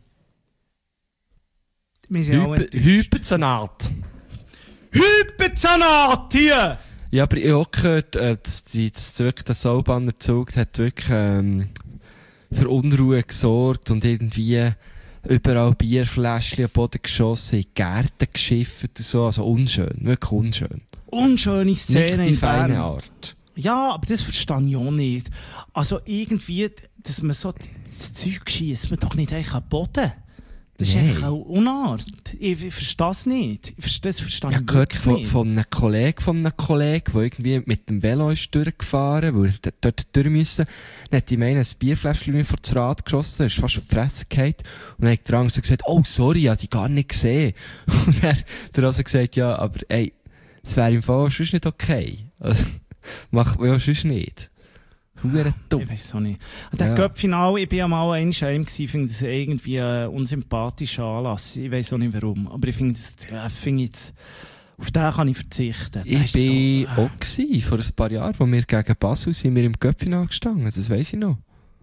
wir sind alle Hüppe- Hüppensanat. Hypenzanat hier! Ja, aber ich habe auch gehört, äh, dass, die, dass wirklich der Soulbanner-Zug hat wirklich ähm, für Unruhe gesorgt und irgendwie überall Bierfläschchen am Boden geschossen, in Gärten geschifft und so. Also unschön, wirklich unschön. Unschöne Szene Nicht die in Bern. feine Art. Ja, aber das verstehe ich auch nicht. Also irgendwie, dass man so das Zeug schießt, man doch nicht eigentlich am Boden. Das ist Nein. einfach eine Unart. Ich, ich verstehe es nicht. Ich verstehe, das verstehe Ich ich habe gehört wirklich von, nicht. von einem Kollegen von einem Kollegen, der irgendwie mit dem Velo ist durchgefahren, weil er dort durch müssen. Dann hat ihm einer ein Bierfläschchen mir vor das Rad geschossen, er ist fast auf die Fresse gefallen. Und dann hat der andere so gesagt, oh, sorry, ich habe die gar nicht gesehen. Und dann hat der also gesagt, ja, aber ey, das wäre im Fall sonst nicht okay. Also, macht man ja sonst nicht. Huere dumm. Ich weiß auch nicht. Der Ja. Cup-Final, ich war ja mal ein Scheim, ich finde das irgendwie ein unsympathischer Anlass. Ich weiß auch nicht warum. Aber ich finde das, ja, finde jetzt, auf den kann ich verzichten. Der Ich ist bin so, äh, auch gewesen, vor ein paar Jahren, als wir gegen Basel sind, wir im Cup-Final gestanden. Das weiss ich noch.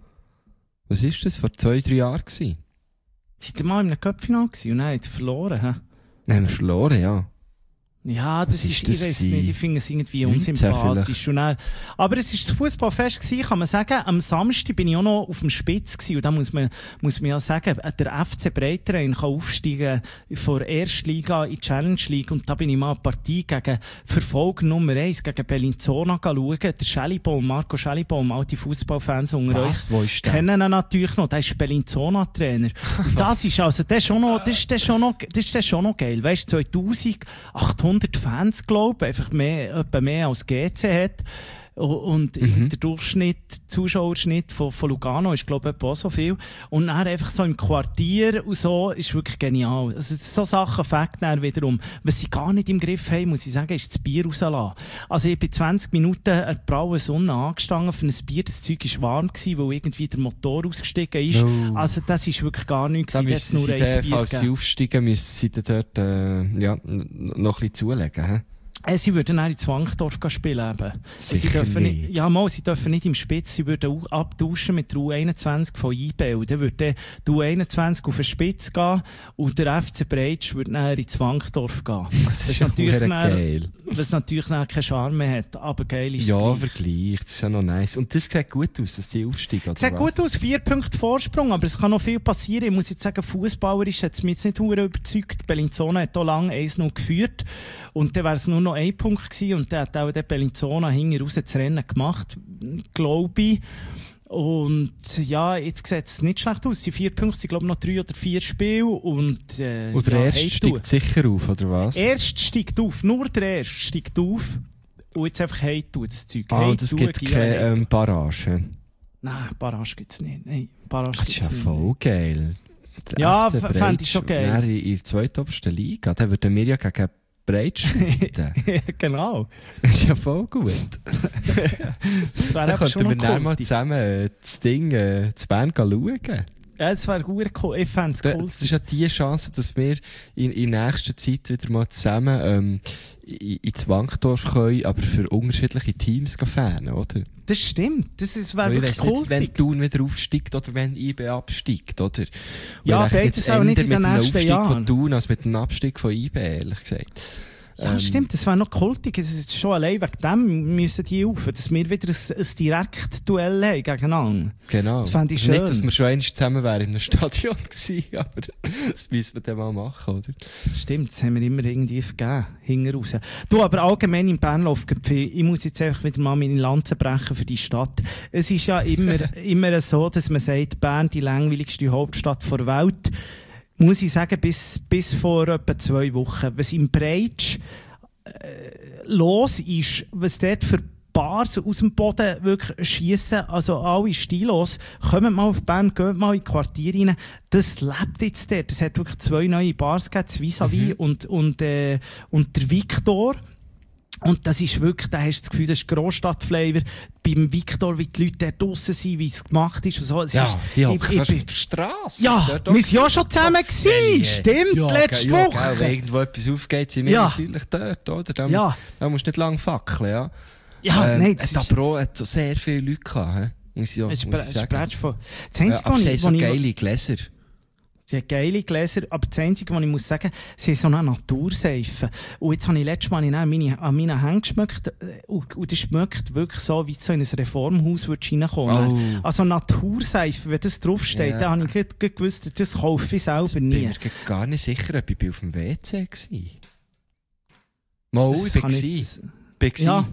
Was ist das? Vor zwei, drei Jahren gewesen. Seid ihr mal in einem Cup-Final gewesen und dann habt ihr verloren? Hä? Dann haben wir verloren, ja. Ja, das Was ist, ist das ich weiß gewesen? nicht, ich finde es irgendwie neunzehn unsympathisch. Und dann, aber es war das Fußballfest gewesen, kann man sagen. Am Samstag bin ich auch noch auf dem Spitz gewesen. Und da muss man, muss man ja sagen, der F C Breiterein kann aufsteigen von der ersten Liga in die Challenge League. Und da bin ich mal eine Partie gegen Verfolger Nummer eins, gegen Bellinzona schauen. Der Schellibaum, Marco Schellibaum, alte Fußballfans unter uns. Was? Wo ist der? Kennen ihn natürlich noch, der ist Bellinzona-Trainer. Und das ist also, das ist schon noch, das ist, das ist schon noch, das ist das schon noch geil. Weißt du, zweitausendachthundert Fans, glaube ich, einfach mehr, etwa mehr als G C hat. Und Mhm. der Durchschnitt, Zuschauerschnitt von, von Lugano ist, glaube ich, etwa auch so viel. Und dann einfach so im Quartier und so ist wirklich genial. Also, so Sachen fängt dann wiederum. Was sie gar nicht im Griff haben, muss ich sagen, ist das Bier rauslassen. Also, ich bin zwanzig Minuten an der prauen Sonne angestanden für ein Bier. Das Zeug war warm gewesen, weil irgendwie der Motor ausgestiegen ist. No. Also, das ist wirklich gar nichts. Da gewesen. müssen Das sie nur ein dann, Bier falls sie gegeben. aufsteigen, müssen sie dann dort, äh, ja, n- noch ein bisschen zulegen, hä? Äh, Sie würden dann in Zwangdorf gehen spielen eben. Sie Sicher dürfen nicht. nicht. Ja, mal, sie dürfen nicht im Spitz. Sie würden au- abtauschen mit der U einundzwanzig von I B. Und dann würde die U einundzwanzig auf den Spitz gehen und der F C Breitsch würde dann in Zwangdorf gehen. Das ist Was natürlich ja dann- geil. Was natürlich dann keinen Charme mehr hat. Aber geil ist es Ja, gleich. Vergleich, das ist ja noch nice. Und das sieht gut aus, dass die aufsteigen, oder Es sieht was? gut aus, vier Punkte Vorsprung, aber es kann noch viel passieren. Ich muss jetzt sagen, fußballerisch hat es mich jetzt nicht verdammt überzeugt. Bellinzona hat auch lange eins null geführt. Und dann wäre es nur noch ein Punkt gewesen. Und dann hat auch der Bellinzona hinten raus das Rennen gemacht, glaube ich. Und ja, jetzt sieht es nicht schlecht aus. Die vier Punkte sind, glaube ich, noch drei oder vier Spiele. Und, äh, Und der ja, erste hey, steigt sicher auf, oder was? Erst steigt auf, nur der erste steigt auf. Und jetzt einfach hey tun, das Zeug. Ah, Hey und es tun, gibt Gia, keine hey. ähm, Barrage. Nein, Barrage gibt es nicht. Nein, Barrage Das ist gibt's ja nicht. voll geil. Der Ja, F C f- fänd ich schon Breitsch, geil. dann in in der zweitobersten Liga, dann würden wir ja gegen Breitsch streiten. Genau. Das ist ja voll gut. Das wäre Dann aber schon könnten wir noch dann mal cool. zusammen äh, das Ding äh, zu Bern schauen. Ja, das wäre gut cool. Ich fände es Da- cool. Das ist ja die Chance, dass wir in, in nächster Zeit wieder mal zusammen ähm, in, in Zwangdorf können, aber für unterschiedliche Teams gehen fahren, oder? Das stimmt. Das ist- wäre Weil ich wirklich weiss nicht, wenn kultig. Thun wieder aufsteigt oder wenn I B absteigt, oder? Und Ja, ich rechne beides jetzt auch nicht eher in mit den dem nächsten Aufstieg Jahren. von Thun als mit dem Abstieg von I B, ehrlich gesagt. Ja, Ähm, stimmt. Das wäre noch kultig. Es ist schon allein wegen dem müssen die auf, dass wir wieder ein, ein Direktduell haben gegeneinander. Genau. Das fände ich Also schön. Nicht, dass wir schon einmal zusammen wären in einem Stadion gewesen, aber das müssen wir dann mal machen, oder? Stimmt, das haben wir immer irgendwie vergeben. Hinten raus. Du, aber allgemein im Bernlauf, ich muss jetzt einfach wieder mal meine Lanze brechen für die Stadt. Es ist ja immer, immer so, dass man sagt, Bern die langweiligste Hauptstadt der Welt. Muss ich sagen, bis, bis vor etwa zwei Wochen. Was im Breitsch äh, los ist, was dort für Bars aus dem Boden wirklich schiessen, also alle stilos, kommt mal auf Bern, geht mal in die Quartiere rein, das lebt jetzt dort. Es hat wirklich zwei neue Bars gegeben, das Vis-à-vis Mhm. und, und, äh, und der Victor. Und das ist wirklich, da hast du das Gefühl, das ist Grossstadtflavor. Beim Victor, wie die Leute dort draussen sind, wie es gemacht ist und so. Es Ja, ist, die ich- hocken ich fast bin- auf der Straße. Ja, Dort wir auch waren ja schon zusammen gewesen, stimmt, Ja, letzte ge- ja, Woche. gell, wenn irgendwo etwas aufgeht, sind wir Ja. natürlich dort, oder? Da, Ja. musst, da musst du nicht lange fackeln, ja. Ja, ähm, nein, das hat ist, aber auch hat so sehr viele Leute gehabt, he? muss ich, ja- es ist, muss Spre- ich es sagen. ist Bretsch von. Das Ja, Einzige, aber was sie haben ich, so was ich, geile Gläser. sie haben geile Gläser, aber das Einzige, was ich muss sagen, sie haben so eine Naturseife. Und jetzt habe ich letztes Mal an meine, an meinen Händen geschmeckt, äh, und, und das schmeckt wirklich so, wie du so in ein Reformhaus würdest reinkommen. Oh. Also Naturseife, wenn das draufsteht, Ja. dann habe ich gerade- gerade gewusst, das kaufe ich selber Ich bin nie. mir gar nicht sicher, ob ich bin auf dem W C war. Mal, Das ich bin kann ich- gsi. das- Bin gsi. Ja.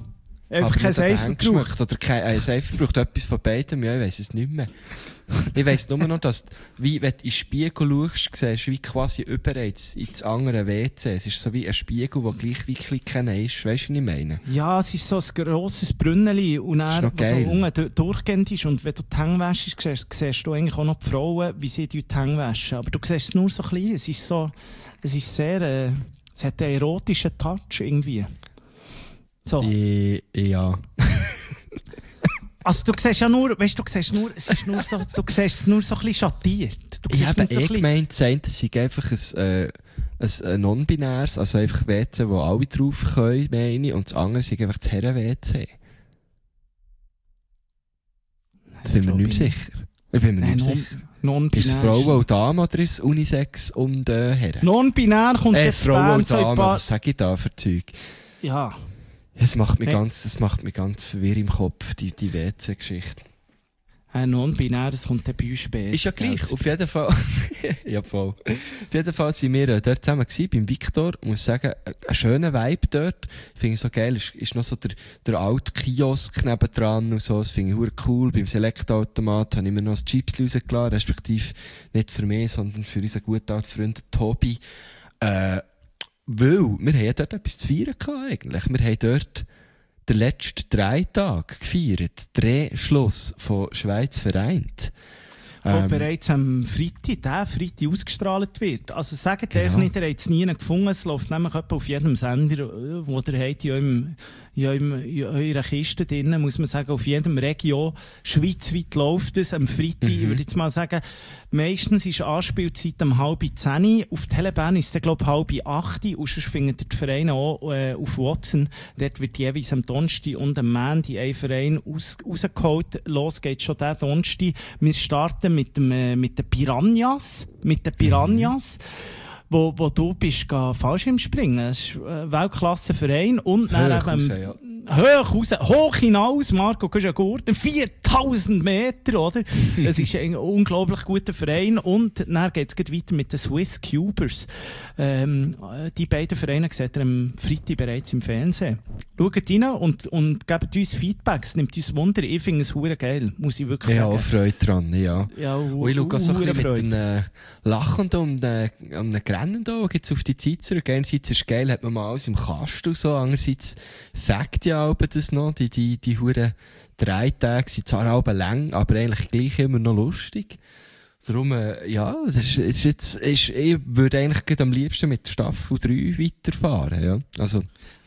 Einfach Aber kein nicht an den Seife Händen gebraucht. geschmeckt. Oder kein äh, Seife gebraucht. Etwas von beidem. Ja, ich weiss es nicht mehr. Ich weiss nur noch, dass, wie, wenn du in den Spiegel schaust, siehst du wie quasi über ins, ins andere W C. Es ist so wie ein Spiegel, der gleich wirklich keiner ist. Weißt du, was ich meine? Ja, es ist so ein grosses Brünneli und Das ist er, noch was so geil. unten du- durchgehend ist. Und wenn du die Hänge wäschst, siehst, siehst du eigentlich auch noch die Frauen, wie sie die Hänge waschen. Aber du siehst es nur so klein. Es ist so, es ist sehr, äh, es hat einen erotischen Touch irgendwie. So. Ich, ja. Also du siehst ja nur, weißt du, du siehst nur, es ist nur so, du siehst es nur so ein bisschen schattiert. Du Ich siehst habe nicht so eh ein bisschen- gemeint, das eine sei einfach ein, äh, ein, ein non-binäres, also einfach W C, wo alle drauf können, meine ich, und das andere sei einfach das Herren-W C. Das bin ich mir glaub nicht mehr ich sicher. Ich bin mir Nein, nicht mehr non, sicher. non-binär. Ist es Frau und Dame oder ist es Unisex und äh, Herren? Non-binär kommt äh, jetzt Frau Bern und so ein Dame, paar... was sage ich da für Zeug? Ja. Das macht mich Nee. ganz, das macht mich ganz verwirrt im Kopf, die, die W C-Geschichte. Äh, non-binär, das kommt dann bei uns später. Ist ja gleich, gell? auf jeden Fall. Ja, voll. Auf jeden Fall sind wir äh, dort zusammen gewesen, beim Victor. Ich muss sagen, äh, ein schöner Vibe dort. Finde ich so geil. Ist, ist noch so der, der alte Kiosk nebendran und so. Das finde ich hure cool. Beim Select-Automat habe ich mir noch das Chips rausgelassen, respektive nicht für mich, sondern für unseren guten alten Freund Tobi. Äh, weil, wir haben ja dort etwas zu feiern gehabt, eigentlich. Wir haben dort den letzten drei Tage gefeiert. Drehschluss von Schweiz vereint. Wo Ähm, bereits am Freitag, der Freitag ausgestrahlt wird. Also sagt Genau. einfach nicht, ihr habt es nie gefunden. Es läuft nämlich etwa auf jedem Sender, äh, wo ihr habt, in, eurem, in, eurem, in eurer Kiste drin, muss man sagen, auf jedem Region. Schweizweit läuft es am Freitag. Mhm. Ich würde jetzt mal sagen, meistens ist Anspielzeit um halb zehn. Auf Telebahn ist es, glaube ich, halb acht. Und sonst findet ihr die Vereine auch äh, auf Watson. Dort wird jeweils am Donnerstag und am Montag ein Verein aus, rausgeholt. Los geht's schon diesen Donnerstag. Wir starten mit dem, äh, mit den Piranhas. Mit den Piranhas. Wo, wo du bist, ga Fallschirmspringen. Das ist ein Weltklassenverein. Und dann Hoch raus, eben, ja. hoch raus, hoch hinaus, Marco Gurten, viertausend Meter, oder? Es ist ein unglaublich guter Verein. Und dann geht's gleich weiter mit den Swiss Cubers. Ähm, die beiden Vereine seht ihr am Freitag bereits im Fernsehen. Schaut rein und, und gebt uns Feedback. Es nimmt uns Wunder. Ich finde es hure geil, muss ich wirklich Ich habe auch sagen. Freude dran, ja. Ja, Und ich schaue auch so ein hure bisschen Freude. mit einem lachenden und einem, einem grennenden Auge jetzt auf die Zeit zurück. Einerseits ist es geil, hat man mal alles im Kasten und so. Andererseits fängt ja auch das noch. Die, die, die hure drei Tage sind zwar auch lang, aber eigentlich gleich immer noch lustig. Darum, äh, ja, es ist, es ist jetzt, ist, ich würde eigentlich gerade am liebsten mit Staffel drei weiterfahren, ja. Also,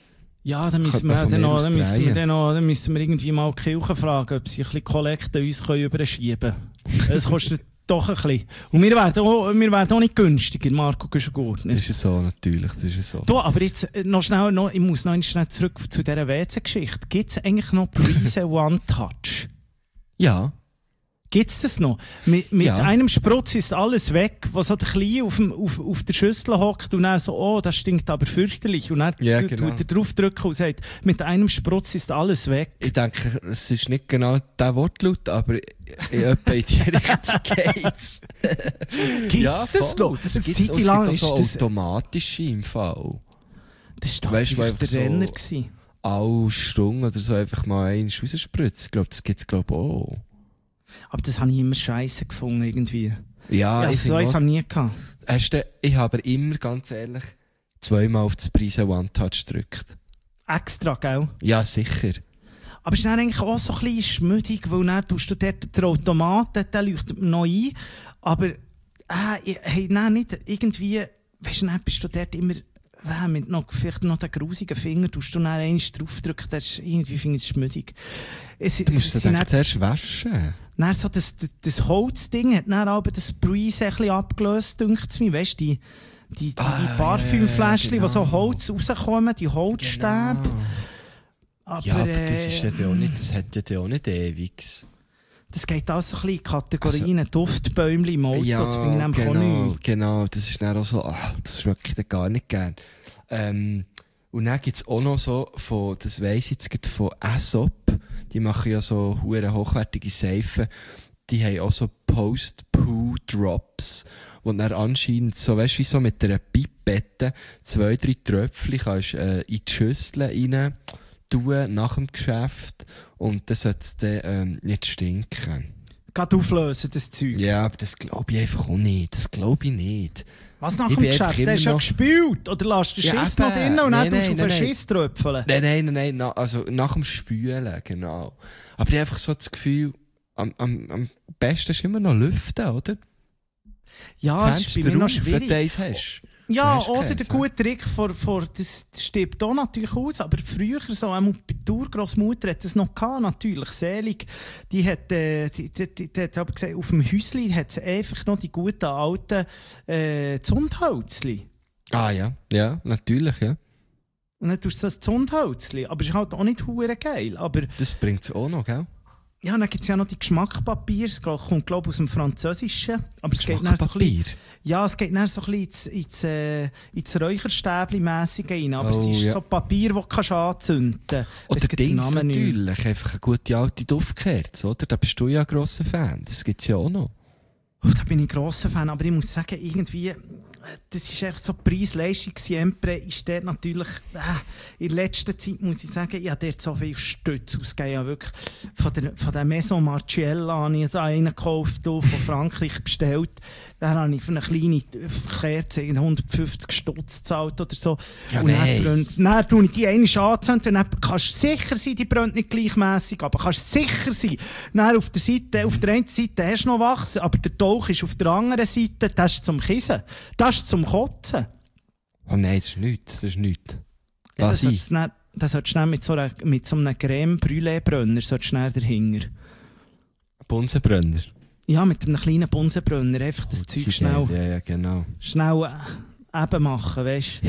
Ja, dann müssen Könnte man wir, von dann mir noch, aus dann müssen wir, drehen. dann noch, dann müssen wir irgendwie mal die Kirche fragen, ob sie ein bisschen Kollekte uns können überschieben können. Das kostet doch ein bisschen. Und wir werden auch, wir werden auch nicht günstiger, Marco Güschen-Gurtner. das ist so, natürlich, das ist so. Du, aber jetzt äh, noch schnell, noch, ich muss noch schnell zurück zu dieser W C-Geschichte. Gibt es eigentlich noch Breeze One Touch? Ja. Gibt's das noch? Mit, mit Ja. einem Sprutz ist alles weg, was so der Kleine auf, dem, auf, auf der Schüssel hockt und er so, oh, das stinkt aber fürchterlich. Und er Ja, tut genau. er draufdrücken und sagt, mit einem Sprutz ist alles weg. Ich denke, es ist nicht genau der Wortlaut, aber in etwa in die Richtung geht's. Gibt's das voll. noch? Das Eine gibt's Zeit auch. Es lang gibt auch ist so das- automatische im Fall. Das ist doch Weißt du, wo wirklich einfach der so- Renner gewesen. Alle Stunden oder so einfach mal einen rausspritzen. Ich glaube, das gibt's glaube ich auch. Aber das habe ich immer scheiße gefunden, irgendwie. Ja, Ja, ich so finde eins auch- habe ich nie gehabt. Hast du, ich habe aber immer, ganz ehrlich, zweimal auf das Preise One-Touch gedrückt. Extra, gell? Ja, sicher. Aber es ist dann eigentlich auch so ein bisschen schmüdig, weil dann tust du dort den Automaten, der leuchtet mir noch ein. Aber, äh, ich, hey, nein, nicht irgendwie, weißt du, dann bist du dort immer, äh, mit noch, vielleicht noch den grusigen Finger, tust du dann einmal draufdrücken, das ist, irgendwie finde ich es schmüdig. Es, Du es, musst es es sind dann dann, zuerst waschen. dann so das, das, das Holzding hat dann aber das Breeze ein bisschen abgelöst, dünkt es mir, weißt du, die, die, die, Ah, die Parfümfläschchen, ja, wo so genau. Holz rauskommen, die Holzstäbe. Genau. Aber, Ja, aber das ist ja äh, dann auch nicht, das hat ja dann auch nicht ewig. Das geht auch so ein bisschen in Kategorien Duftbäumchen im Auto, das finde ich nämlich auch genau, nicht. genau. Das ist dann auch so, ah, das schmecke ich dann gar nicht gern. Ähm, und dann gibt's auch noch so von, das weiss ich jetzt gerade von Aesop, die machen ja so hure hochwertige Seifen, die haben auch so Post-Poo-Drops, wo dann anscheinend so, weißt du, wie so mit einer Pipette zwei, drei Tröpfchen kannst äh, in die Schüssel rein tun nach dem Geschäft und dann sollte es dann ähm, nicht stinken. Gerade auflösen, das Zeug. Ja, aber das glaube ich einfach auch nicht. Das glaube ich nicht. Was nach Ich dem bin einfach Geschäft? Der ist ja immer noch- gespült. Oder lässt du den Ja, Schiss noch eben. drin und dann Nein, tust du auf nein, den nein, Schiss tröpfeln? Nein, nein, nein, nein, na, also nach dem Spülen, genau. Aber ich habe einfach so das Gefühl, am, am, am besten ist immer noch lüften, oder? Ja, das ist bei mir noch auf, wenn du schwierig. eins hast. Ja, Hast du oder Käse, der hä? gute Trick vor, vor das stirbt auch natürlich aus, aber früher so, einmal bei der Urgroßmutter hat es noch gehabt, natürlich, selig. Die hat, äh, die, die, die, die hat aber gesagt, auf dem Häusli hat sie einfach noch die guten alten äh, Zundhölzli. Ah ja, ja, natürlich, ja. Und dann tust du so ein Zundhölzli, aber ist halt auch nicht hure geil. Aber Das bringt es auch noch, gell? ja, dann gibt es ja noch die Geschmackpapier, das glaub- kommt glaube ich aus dem Französischen, aber es geht dann so ein bisschen, Papier. ja, es geht dann so ein bisschen ins, ins, äh, ins Räucherstäbli-mässige rein, aber es Oh, ist ja. so Papier, das du kannst anzünden kannst. Oder Dings natürlich, einfach eine gute alte Duftkerze, oder? Da bist du ja ein grosser Fan, das gibt es ja auch noch. Oh, da bin ich ein grosser Fan, aber ich muss sagen, irgendwie, äh, das ist echt so Preis-Leistung siempre, ist dort natürlich, äh, in letzter Zeit muss ich sagen, ich habe dort so viel Stütz ausgegeben, ja, wirklich, von der, von der Maison Margiela habe ich da einen gekauft, da, von Frankreich bestellt, dann habe ich für eine kleine Kerze hundertfünfzig Stutz gezahlt oder so. Ja, und dann, nein. brennt- dann tue ich die einmal anzünden, dann kannst du sicher sein, die brennt nicht gleichmässig, aber kannst sicher sein, dann auf der Seite, auf der einen Seite hast du noch Wachs, aber der Tauch ist auf der anderen Seite, das ist zum Kissen. Das ist zum Kotzen. Oh nein, das ist nichts, das ist nichts. Ja, das Lass solltest du dann- das solltest du dann mit so, einer, mit so einem Creme-Brûlée-Brenner solltest du dann dahinter. Bunsenbrenner. Ja, mit einem kleinen Bunsenbrenner einfach das Oh, Zeug ist schnell, geil. Ja, ja, genau. schnell äh, eben machen, weißt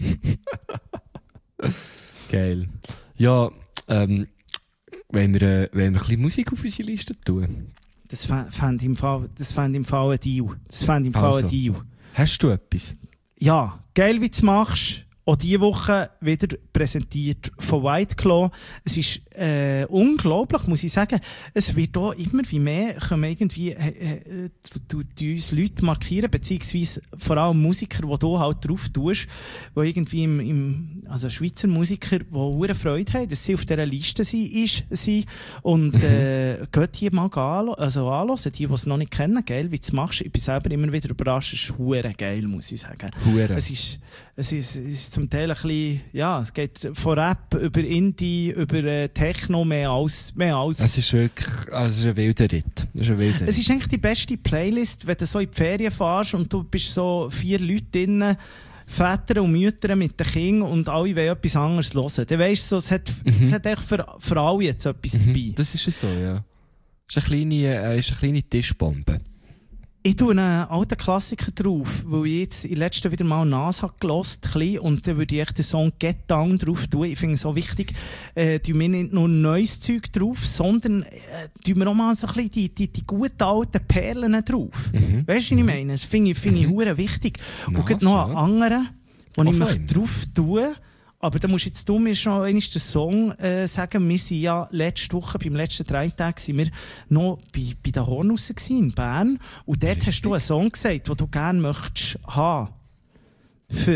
du? Geil. Ja, ähm, wenn wir, äh, wenn wir ein bisschen Musik auf unsere Liste tun. Das fände ich im Fall, das fänd ich im Fall ein Deal. Das fände ich im Fall Also. ein Deal. Hast du etwas? Ja, geil, wie du es machst. Auch diese Woche wieder präsentiert von White Claw. Es ist äh, unglaublich, muss ich sagen. Es wird auch immer wie mehr, können irgendwie äh, äh, du, du, du uns Leute markieren, beziehungsweise vor allem Musiker, die du halt drauf tust, die irgendwie im, im also Schweizer Musiker, die hohe Freude haben, dass sie auf dieser Liste sind, ist, sind. Und äh, geht die mal anhören, also anhören, die, die es noch nicht kennen, geil, wie du es machst. Ich bin selber immer wieder überrascht, es ist hure geil, muss ich sagen. Hure. Es ist, es ist, es ist zum Teil ein bisschen, ja, es geht von Rap über Indie, über äh, Techno, mehr als, mehr als. Es ist wirklich, also es ist ein wilder Ritt. Es ist ein wilder Es Ritt. ist eigentlich die beste Playlist, wenn du so in die Ferien fährst und du bist so vier Leute drinnen, Väter und Mütter mit den Kindern und alle wollen etwas anderes hören. Dann weisst du, so, es hat, Mhm. es hat echt für, für alle jetzt etwas Mhm, dabei. das ist ja so, ja. Es ist eine kleine, äh, ist eine kleine Tischbombe. Ich tue einen alten Klassiker drauf, weil ich jetzt in letzter wieder mal Nas habe gelost, und dann würde ich echt den Song Get Down drauf tun. Ich finde es so wichtig, äh, tun wir nicht nur neues Zeug drauf, sondern äh, tun wir auch mal so ein bisschen die, die, die guten alten Perlen drauf. Mhm. Weißt du, was ich meine? Das finde ich, finde ich hure wichtig. Und Nas, gerade noch ja. einen anderen, den ich Auch möchte fein. drauf tun. Aber da musst jetzt du mir schon einmal den Song äh, sagen. Wir sind ja letzte Woche, beim letzten drei Tag, sind wir noch bei, bei den Hornussen gsi in Bern. Und dort Richtig. hast du einen Song gesagt, den du gerne möchtest haben. Für,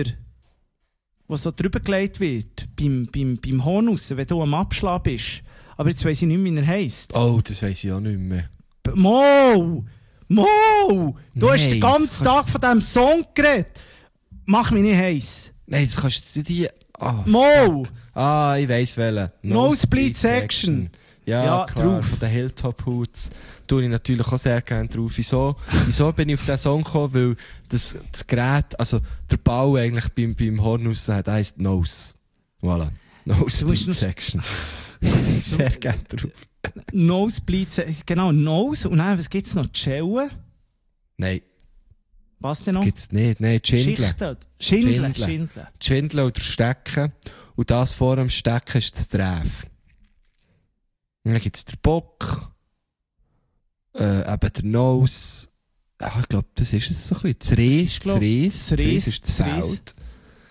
was so drüber gelegt wird, beim, beim, beim Hornussen, wenn du am Abschlag bist. Aber jetzt weiss ich nicht mehr, wie er heisst. Oh, das weiss ich auch nicht mehr. Mo! Mo! Du hast Nein, den das ganzen kannst- Tag von diesem Song geredet. Mach mich nicht heiß. Nein, das kannst du jetzt nicht hier... Ah, Mo! fuck. Ah, ich weiss welchen. Nosebleed Section. Ja, Ja, klar, drauf. von den Hilltop Hoods tue ich natürlich auch sehr gerne drauf. Wieso, wieso bin ich auf diesen Song gekommen? Weil das, das Gerät, also der Bau eigentlich beim, beim Hornussen hat, heisst Nose. Voilà. Nosebleed noch- Section. sehr gerne drauf. Nosebleed, Se- genau, Nose. Und dann, was gibt's noch? Cello? Nein, Was denn noch? gibt's nicht. Nein, Schindler. Schichten. Schindler. Schindler. Schindler. Schindler oder Stecken. Und das vor dem Stecken ist das Treff. Und dann gibt es den Bock, äh, eben der Nose. Ja, ich glaube, das ist es so ein bisschen. Das Reis, ist, glaub- das Reis, das das Reis Reis, ist das das Reis. Feld.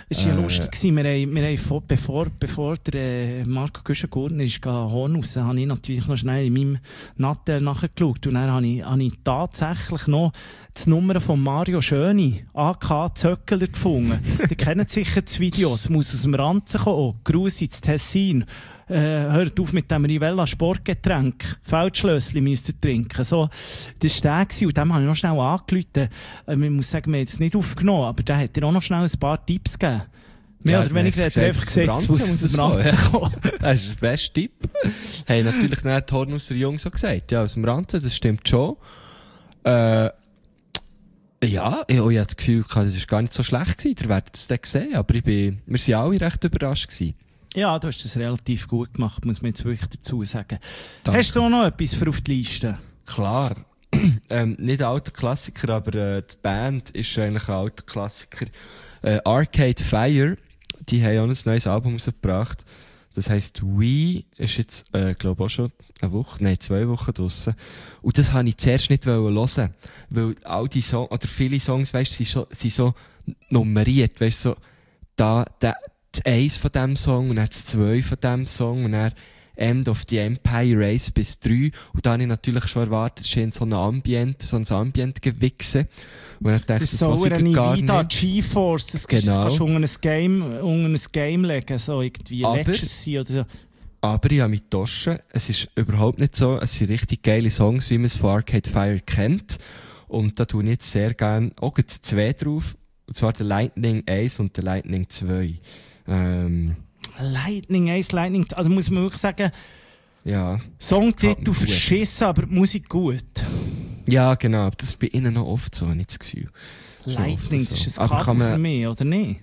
Es war ja Äh. lustig. gewesen. Wir haben, wir haben vor, bevor, bevor der äh, Marco Güschen-Gurtner ist Horn raus, habe ich natürlich noch schnell in meinem Nattel nachgeschaut. Und dann habe ich, habe ich tatsächlich noch das Nummer von Mario Schöni, A K Zöckeler, gefunden. Die kennen sicher das Video. Es muss aus dem Ranzen kommen. Oh, Gruß ins Tessin. Äh, hört auf mit dem Rivella Sportgetränk. Feldschlössli müsst ihr trinken. So, das war der gewesen. Und dem habe ich noch schnell angerufen. Äh, ich muss sagen, wir haben es nicht aufgenommen, aber der hat dir auch noch schnell ein paar Tipps gegeben. Mehr Ja, oder weniger hat er einfach gesagt, es muss aus dem Ranzen kommen. Das ist der beste Tipp. Haben natürlich dann die Hornusser Jungs so gesagt. Ja, aus dem Ranzen, das stimmt schon. Äh, ja, ich habe das Gefühl, das war gar nicht so schlecht gewesen. Ihr werdet es dann sehen. Aber ich bin, wir waren alle recht überrascht gewesen. Ja, du hast das relativ gut gemacht, muss man jetzt wirklich dazu sagen. Danke. Hast du auch noch etwas für auf die Liste? Klar. ähm, nicht ein alter Klassiker, aber äh, die Band ist eigentlich ein alter Klassiker. Äh, Arcade Fire, die haben auch ein neues Album rausgebracht. Das heisst, We ist jetzt, äh, glaube auch schon eine Woche, nein, zwei Wochen draussen. Und das wollte ich zuerst nicht hören, weil all die Songs, oder viele Songs, weißt du, sind, so- sind so nummeriert, weißt du, so, da, da, das eins von diesem Song und dann das zwei von diesem Song und dann End of the Empire eins bis drei. Und da habe ich natürlich schon erwartet, es ist so ein Ambient, so ein Ambient-Gewichse. Und dann dachte Das ich, ist so das höre eine ich gar Nvidia nicht. GeForce, das Genau. kannst du unter ein Game, unter ein Game legen, so irgendwie Aber- Legacy oder so. Aber ich habe mich getauscht. Es ist überhaupt nicht so. Es sind richtig geile Songs, wie man es von Arcade Fire kennt. Und da tue ich jetzt sehr gerne auch gleich zwei drauf. Und zwar der Lightning eins und der Lightning zwei. Ähm, Lightning eins, Lightning, also muss man wirklich sagen, ja. Songtitel Gut. verschissen, aber die Musik gut. Ja, genau. Aber das ist bei ihnen noch oft so, habe ich das Gefühl. Schon Lightning, oft das so. ist ein Aber Kabel kann man- für mich, oder nicht?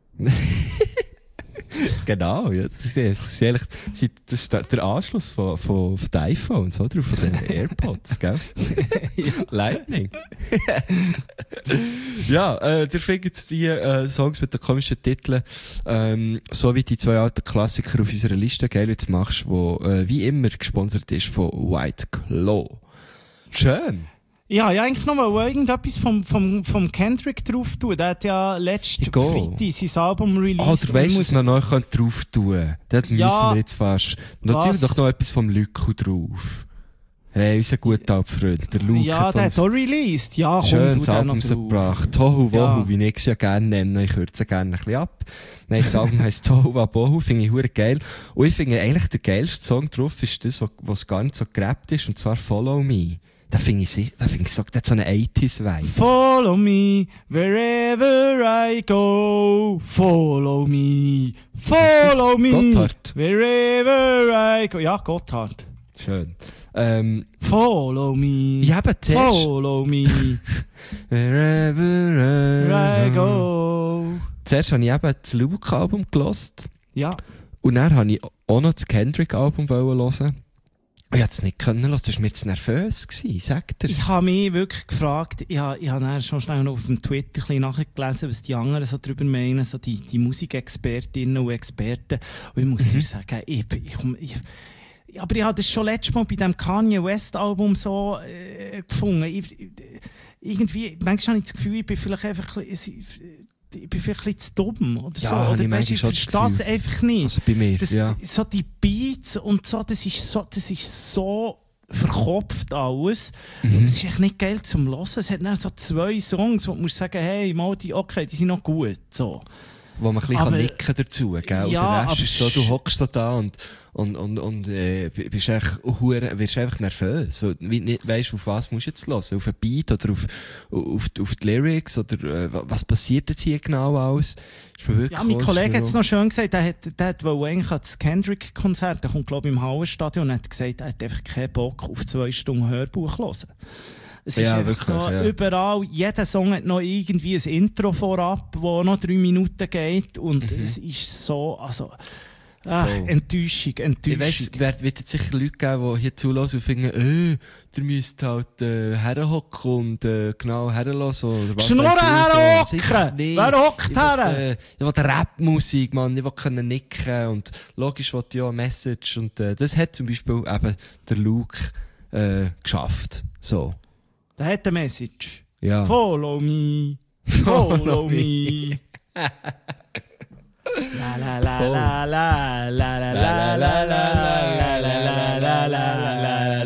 Genau, ja, das ist, das ist, ehrlich, das ist der- der Anschluss von, von, von den iPhones, oder? Von den AirPods, gell? Lightning. ja, äh, ihr findet die äh, Songs mit den komischen Titeln, ähm, so wie die zwei alten Klassiker auf unserer Liste, geil, jetzt machst, wo äh, wie immer gesponsert ist von White Claw. Schön. Ja, ja, eigentlich noch mal irgendetwas vom, vom, vom Kendrick drauf tun. Der hat ja letzten Ich gehe. Freitag sein Album released. Ah, du weißt, dass man noch drauf tun kann. Dort Ja. müssen wir jetzt fast. Natürlich Was? doch noch etwas vom Lyko drauf. Hey, unser guter Altfreund, der Luke Ja, hat der uns hat auch released. Ja, komm, schönes du den Album noch drauf. rausgebracht. Tohu Wohu, Ja. wie ich es ja gerne nenne. Ich kürze gerne ein bisschen ab. Nein, das Album heisst Tohu Wabohu, finde ich hure geil. Und ich finde eigentlich der geilste Song drauf ist das, was, was gar nicht so gerappt ist, und zwar Follow Me. Da finde ich, sie- da finde ich so, der hat so einen eighties-Vibe. Follow me wherever I go. Follow me. Follow me. Gotthard. Wherever I go. Ja, Gotthard. Schön. Ähm, Follow me. ich habe zuerst, Follow me wherever where I I go. go. Zuerst habe ich eben das Luke-Album gelost. Ja. Und dann habe ich auch noch das Kendrick-Album hören. Und ich konnte es nicht können hören, das war mir zu nervös gewesen, sagt er. Ich habe mich wirklich gefragt, ich habe, ich habe dann schon schnell noch auf dem Twitter ein bisschen nachgelesen, was die anderen so darüber meinen, so die, die Musikexpertinnen und Experten. Und ich muss dir sagen, ich, ich, ich, ich, aber ich habe das schon letztes Mal bei dem Kanye West Album so äh, gefunden. Ich, ich, irgendwie, manchmal habe ich das Gefühl, ich bin vielleicht einfach ein bisschen, ich bin vielleicht ein bisschen zu dumm oder Ja, so. habe Oder ich weißt, ich manchmal schon das verstehe es Gefühl. einfach nicht. Also bei mir, Das, ja. So die Beats und so, das ist so, das ist so verkopft alles. Mhm. Und es ist echt nicht geil zum Hören. Es hat dann so zwei Songs, wo du musst sagen, hey, mal die, okay, die sind noch gut. So. Wo man ein bisschen Aber- kann nicken dazu, gell? Und Ja, der Rest aber ist so, du sch- hockst so da und, und, und, und, äh, bist echt, hure, wirst einfach nervös. So, wie, nicht weisst, auf was musst du jetzt hören? Auf ein Beat oder auf, auf, auf die Lyrics oder, äh, was passiert jetzt hier genau alles? Ist mir wirklich Ja, mein klar, Kollege hat ist es mir noch schön gesagt, der hat, der hat wohl eigentlich an das Kendrick-Konzert, der kommt glaube ich im Hallenstadion und hat gesagt, er hat einfach keinen Bock auf zwei Stunden Hörbuch zu hören. Es ist Ja, einfach wirklich, so, ja. überall, jeder Song hat noch irgendwie ein Intro vorab, das noch drei Minuten geht und es ist so, also, ah, Voll. Enttäuschung, Ich Enttäuschung. weiss, es wird wird jetzt sicher Leute geben, die hier zulassen und finden, äh, der müsst halt, äh, herhocken und, äh, genau herlassen. Oder was Schnurren weiss ich, so. herhocken! Sicher nicht. Wer hockt Ich will, her? äh, ich will Rap-Musik, man. Ich will können nicken und logisch will ich ja eine Message und, äh, das hat zum Beispiel eben der Luke, äh, geschafft. So. Der hat eine Message. Ja. Follow me, follow me. La la la la la la la la la la la la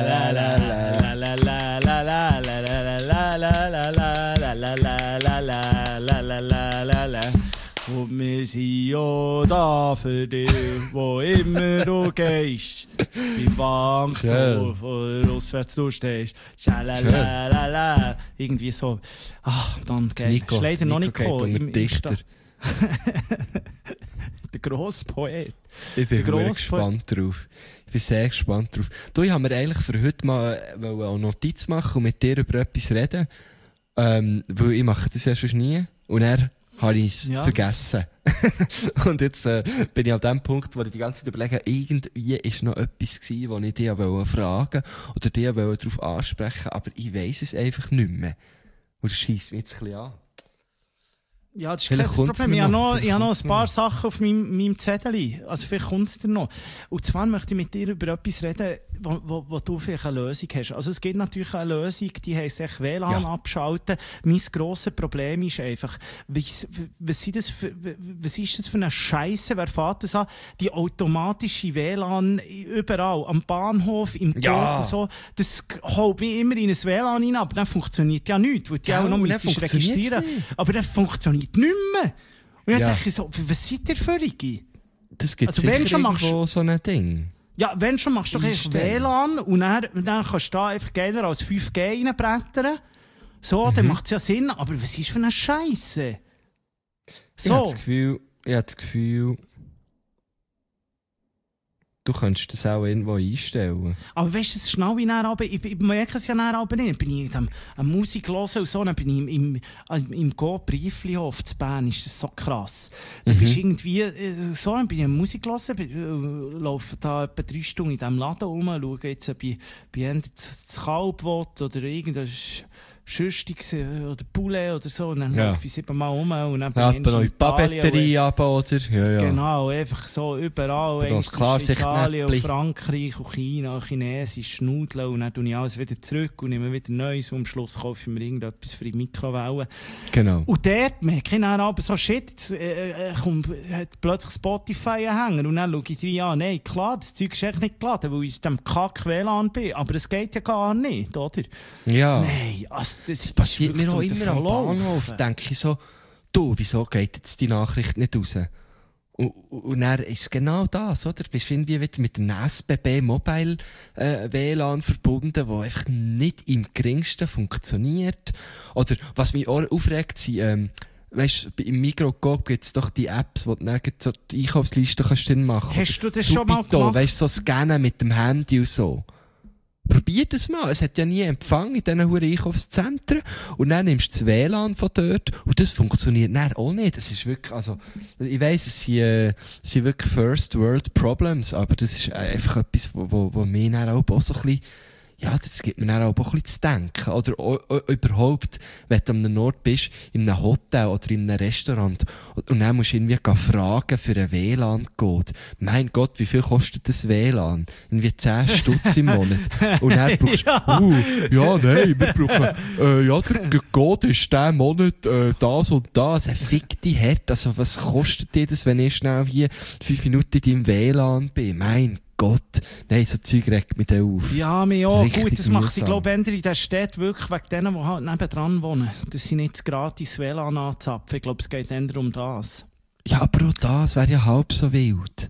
la. Und wir sind ja da für dich, wo immer du gehst. Beim Bankdorf oder auswärts du stehst. Schalalala. Irgendwie so. Ach, dann geil. Ist leider noch nicht gekommen. Dichter. Der grosse Poet. Ich bin sehr gespannt drauf. Ich bin sehr gespannt drauf. Du, ich habe mir eigentlich für heute mal eine Notiz machen und mit dir über etwas reden. Ähm, weil ich mache das ja schon nie. Und er habe ich es ja. vergessen. Und jetzt äh, bin ich an dem Punkt, wo ich die ganze Zeit überlege, irgendwie ist noch etwas gewesen, was ich dich fragen oder dich darauf ansprechen, aber ich weiss es einfach nicht mehr. Und das scheisst mich jetzt ein bisschen an. Ja, das ist kein Problem. Ich habe noch, ich habe noch ein paar Sachen auf meinem, meinem Zettel. Also vielleicht kommt es dir noch. Und zwar möchte ich mit dir über etwas reden, wo, wo, wo du vielleicht eine Lösung hast. Also es gibt natürlich eine Lösung, die heisst echt W L A N ja. abschalten. Mein grosses Problem ist einfach, was, was, sind das für, was ist das für eine Scheisse? Wer fährt das an? Die automatische W L A N überall. Am Bahnhof, im ja. Coop und so. Das holt mich immer in ein W L A N rein, aber dann funktioniert ja nichts, weil die ja, auch noch müsstest registrieren. Aber dann funktioniert nicht mehr. Und dann ja. denke ich so, was seid ihr für Rigi? Das gibt also, sicher wenn schon irgendwo machst, so ein Ding. Ja, wenn schon machst du doch echt W L A N und dann, dann kannst du da einfach geiler als fünf G reinbrettern. So, mhm. dann macht es ja Sinn. Aber was ist für eine Scheisse? So. Ich habe das Gefühl, ich habe das Gefühl, du könntest das auch irgendwo einstellen. Aber weißt du, es ist schnell wie näher runter. Ich, ich merke es ja näher runter nicht. Bin ich am, am Musik hören und so, dann bin ich im, im, im, im Go-Brieflihof zu Bern. Ist das so krass. Dann mhm. bist du irgendwie, so, dann bin ich am Musik hören, laufe da etwa drei Stunden in diesem Laden rum, schaue jetzt, ob ich bei das Kalb will oder irgendein Schüstig oder Poulet oder so, und dann ja. laufe ich siebenmal um und dann ja, bin ich in Italien. Papeterie ab, oder? Ja, ja. Genau, einfach so überall. Das klar, Italien und Frankreich und China, Chinesisch, Nudeln und dann tue ich alles wieder zurück und nehme wieder Neues und am Schluss kaufe ich mir irgendetwas für die Mikrowelle. Genau. Und dort merke ich dann aber so, shit, jetzt äh, kommt, hat plötzlich Spotify hängen und dann schaue ich rein, ja, nein, klar, das Zeug ist echt nicht geladen, weil ich in diesem Kack-W L A N bin, aber es geht ja gar nicht, oder? Ja. Nein, also das, das passiert mir auch immer am Bahnhof. Da denke ich so, du, wieso geht jetzt die Nachricht nicht raus? Und, und dann ist es genau das, oder? Du bist irgendwie wieder mit dem S B B Mobile äh, W L A N verbunden, wo einfach nicht im geringsten funktioniert. Oder, was mich auch aufregt, sind, ähm, weisst, im Migros gibt es doch die Apps, wo du dann so die Einkaufsliste kannst drin machen kannst. Hast du das Subito, schon mal gemacht? Weisst, so scannen mit dem Handy und so. Probier das mal. Es hat ja nie Empfang in diesen huren Einkaufszentren. Und dann nimmst du das W L A N von dort. Und das funktioniert dann auch nicht. Das ist wirklich, also, ich weiss, es sind, äh, es sind wirklich First World Problems. Aber das ist einfach etwas, wo, wo, wo mir dann auch so ein bisschen, ja, das gibt mir dann auch ein bisschen zu denken. Oder o, o, überhaupt, wenn du an einem Ort bist, in einem Hotel oder in einem Restaurant, und, und dann musst du irgendwie fragen für einen W L A N-Code. Mein Gott, wie viel kostet das W L A N? Irgendwie zehn Stutz im Monat. Und dann brauchst du, ja. uh, ja, nein, wir brauchen, äh, ja, der Code ist diesen Monat, äh, das und das. Ein fick die Herd. Also, was kostet dir das, wenn ich schnell hier fünf Minuten in deinem W L A N bin? Mein Gott, nein, so Zeug regt mich da auf. Ja, mir auch. Richtig gut, das macht sie, glaube ich, in der Stadt wirklich wegen denen, die halt nebendran wohnen. Das sind nicht gratis W L A N anzapfen. Ich glaube, es geht eher um das. Ja, aber auch das wäre ja halb so wild.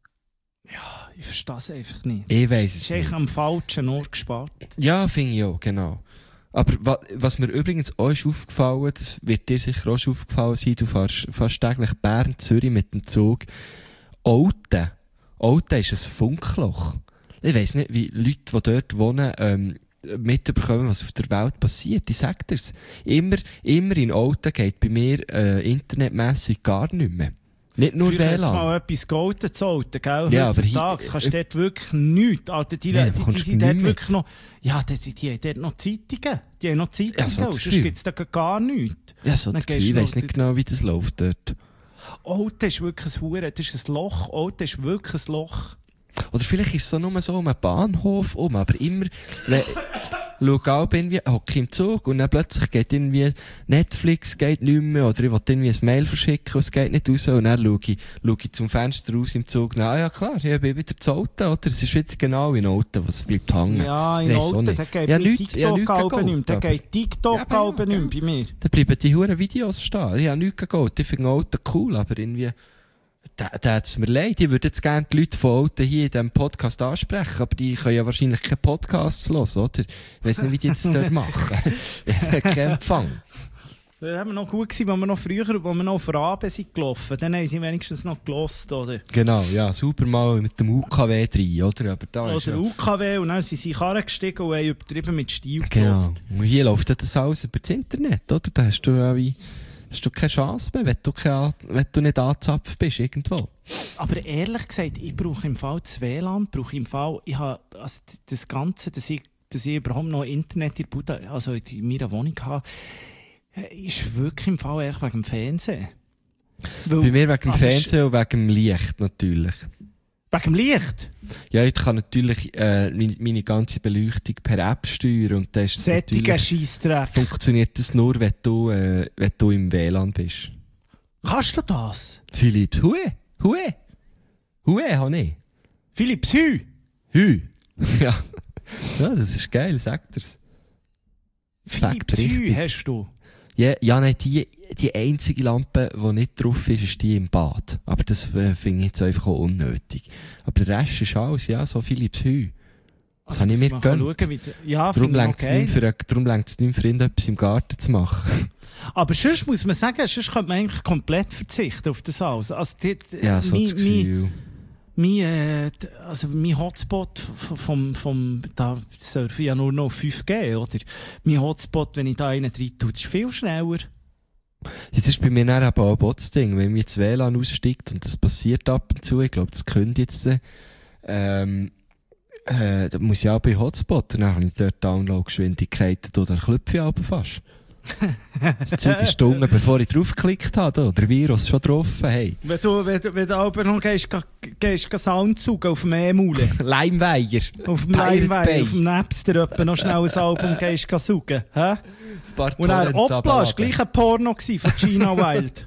Ja, ich verstehe es einfach nicht. Ich weiss es nicht. Es ist eigentlich am falschen Ort gespart. Ja, finde ich auch, genau. Aber wa, was mir übrigens auch ist aufgefallen, das wird dir sicher auch schon aufgefallen sein, du fährst fast täglich Bern, Zürich mit dem Zug. Olten. Olten ist ein Funkloch. Ich weiss nicht, wie Leute, die dort wohnen, ähm, mitbekommen, was auf der Welt passiert. Ich sag dir's. Immer, immer in Olten geht bei mir äh, internetmässig gar nicht mehr. Nicht nur W L A N. Früher hat's mal etwas Golden zu Olten, gell? Ja, aber heutzutage kannst du dort wirklich nichts. Alter, die, ja, die, die, die sind dort wirklich noch, ja, die, die, die haben dort noch Zeitungen. Die haben noch Zeitungen. Ja, so sonst gibt's da gar nichts. Ja, so das Gefühl. Ich weiss nicht genau, wie das läuft dort. Olten ist wirklich ein Hure, das ist ein Loch. Olten ist wirklich ein Loch. Oder vielleicht ist es so nur so um einen Bahnhof um, aber immer, schaue auch irgendwie, hocke im Zug und dann plötzlich geht irgendwie Netflix geht nicht mehr oder ich will irgendwie ein Mail verschicken und es geht nicht raus und dann schaue ich, schaue ich zum Fenster raus im Zug und ah ja klar, ich bin wieder zu Auto, oder? Es ist wieder genau in Auto, was bleibt hängen. Ja, in Weiss auch Auto, nicht. da geht Ja, mit nichts- ja, nichts TikTok-Alben gegolten, nicht mehr. Da aber- geht TikTok-Alben Ja, nicht mehr bei mir. Da bleiben die huren Videos stehen. Ich habe nichts gegolten. Ich finde Auto cool, aber irgendwie, da, da hat's mir leid. Ich würde jetzt gerne die Leute von Auto hier in diesem Podcast ansprechen, aber die können ja wahrscheinlich keine Podcasts hören, oder? Ich weiss nicht, wie die das dort machen. Ich habe keinen Empfang. Das haben wir noch gut gewesen, als wir noch früher, als wir noch auf Raben sind gelaufen. Dann haben sie wenigstens noch gelost, oder? Genau, ja, super mal mit dem U K W rein, oder? Aber da ist Oder ja... U K W, und dann sind sie in die Karre gestiegen und haben übertrieben mit Stil Genau. gelost. Und hier läuft ja das alles über das Internet, oder? Da hast du ja wie... Hast du keine Chance mehr, wenn du, keine, wenn du nicht angezapft bist, irgendwo. Aber ehrlich gesagt, ich brauche im Fall das W L A N, brauche im Fall, ich habe, also das Ganze, dass ich, dass ich überhaupt noch Internet in, der Bude, also in meiner Wohnung habe, ist wirklich im Fall echt wegen dem Fernsehen. Weil, Bei mir wegen dem also ist- Fernsehen und wegen dem Licht, natürlich. Wegen dem Licht? Ja, ich kann natürlich äh, meine, meine ganze Beleuchtung per App steuern und das ist Sättiger natürlich, Scheissdreck. funktioniert das nur, wenn du, äh, wenn du im W L A N bist. Kannst du das? Philipp, Hue, Hue, Hue habe ich. Philips Hü? Hü. Ja. Ja, das ist geil, sagt er's. Philips Fakt, Hü richtig. hast du? Ja, ja, nein, die, die einzige Lampe, die nicht drauf ist, ist die im Bad. Aber das äh, finde ich jetzt einfach auch unnötig. Aber der Rest ist alles, ja, so Philips Hü. Das habe ich muss mir man gegönnt. schauen, wie- Ja, Darum finde ich längt es okay. nicht für, darum längt's nicht für irgendetwas im Garten zu machen. Aber sonst muss man sagen, sonst könnte man eigentlich komplett verzichten auf das alles. Also, die, die, Ja, so mein, das mein, Gefühl. mein, äh, d- also mein Hotspot vom, vom, vom da surfe ich ja nur noch auf fünf G, oder? Mein Hotspot, wenn ich da einen rein tue, ist viel schneller. Jetzt ist bei mir dann eben auch ein Botsding, wenn mir das W L A N aussteigt und das passiert ab und zu, ich glaube, das könnte jetzt, äh, ähm, äh, da muss ich auch bei Hotspot, dann habe ich dort Download-Geschwindigkeiten oder Klüpfe aber fast. Das Zeug ist Stunden, bevor ich draufgeklickt habe, da, der Virus schon drauf, hey. Wenn du, wenn du, wenn du aber noch gehst, gehst, gehst, gehst Soundzug auf dem E-Mule, Leimweier. auf dem Pirate Limeway, Bay. auf dem Napster, etwa noch schnell ein Album gehst, gehst suchen, hä? Ein paar Und dann, Torrents hoppla, das war abladen. gleich ein Porno gewesen von Gina Wild.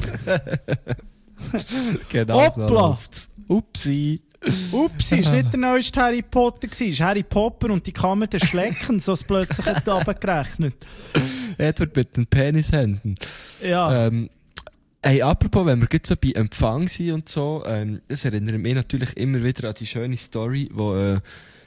Genau so Hoppla. läuft's. Upsi. Ups, es war nicht der neueste Harry Potter, es war Harry Potter und die Kammer des Schleckens, so es plötzlich hat runtergerechnet. Edward mit den Penishänden. Ja. Ähm, hey, apropos, wenn wir jetzt so bei Empfang sind und so, ähm, das erinnert mich natürlich immer wieder an die schöne Story, wo äh,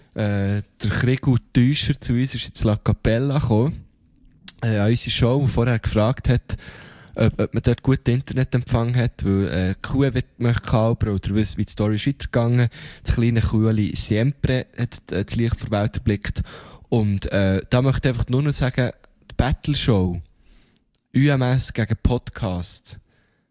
äh, der Krigu Täuscher zu uns ist ins La Capella gekommen, äh, an unsere Show, wo vorher gefragt hat, ob, ob man dort guten Internetempfang hat, weil äh, die Kuh wird möchte kalbern oder weiss, wie die Story ist weitergegangen. Das kleine Kuhli Siempre hat äh, das Licht der Welt erblickt. Und äh, da möchte ich einfach nur noch sagen, die Battle Show U M S gegen Podcast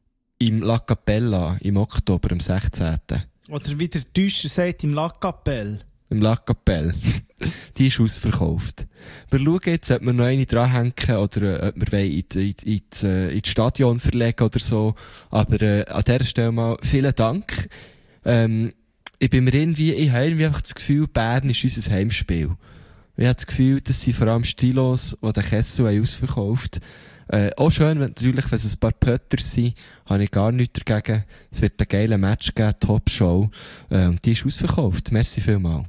im La Capella im Oktober, am sechzehnten Oder wie der Täuscher sagt, im La Capelle. Im La Capelle. Die ist ausverkauft. Wir schauen jetzt, ob wir noch eine dranhängen oder äh, ob wir wollen in, in, in, in, in das Stadion verlegen oder so. Aber äh, an dieser Stelle mal vielen Dank. Ähm, ich bin mir irgendwie, ich habe irgendwie einfach das Gefühl, Bern ist unser Heimspiel. Ich habe das Gefühl, dass sie vor allem Stilos, die den Kessel haben ausverkauft. Äh, auch schön, wenn, natürlich, wenn es ein paar Pötter sind, habe ich gar nichts dagegen. Es wird ein geiler Match geben, Top-Show. Äh, und die ist ausverkauft. Merci vielmals.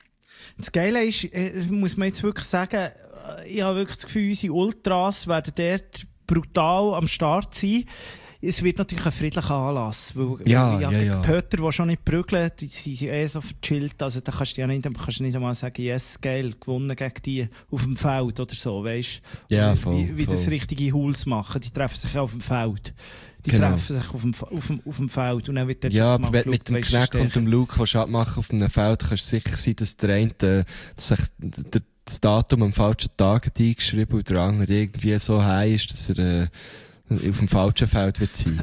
Das Geile ist, äh, muss man jetzt wirklich sagen, äh, ich habe wirklich das Gefühl, unsere Ultras werden dort brutal am Start sein. Es wird natürlich ein friedlicher Anlass. Weil, Ja, weil ja, gegen ja. die Pötter, die schon nicht prügeln, die sind eh so verchillt. Also da kannst du ja nicht, da kannst du nicht einmal sagen, yes, geil, gewonnen gegen die auf dem Feld oder so, weißt du? Ja, wie, voll, wie, wie das voll. richtige Hools machen. Die treffen sich ja auf dem Feld. Die Genau. treffen sich auf dem, auf, dem, auf dem Feld und dann wird dort Ja, einfach aber mal wenn du mit dem geschaut, weisst du, Kneck und dem stärker. Luke was abmachen auf einem Feld, kannst du sicher sein, dass der eine, äh, dass sich der, das Datum am falschen Tag hat eingeschrieben und der andere irgendwie so high ist, dass er äh, auf dem falschen Feld wird sein.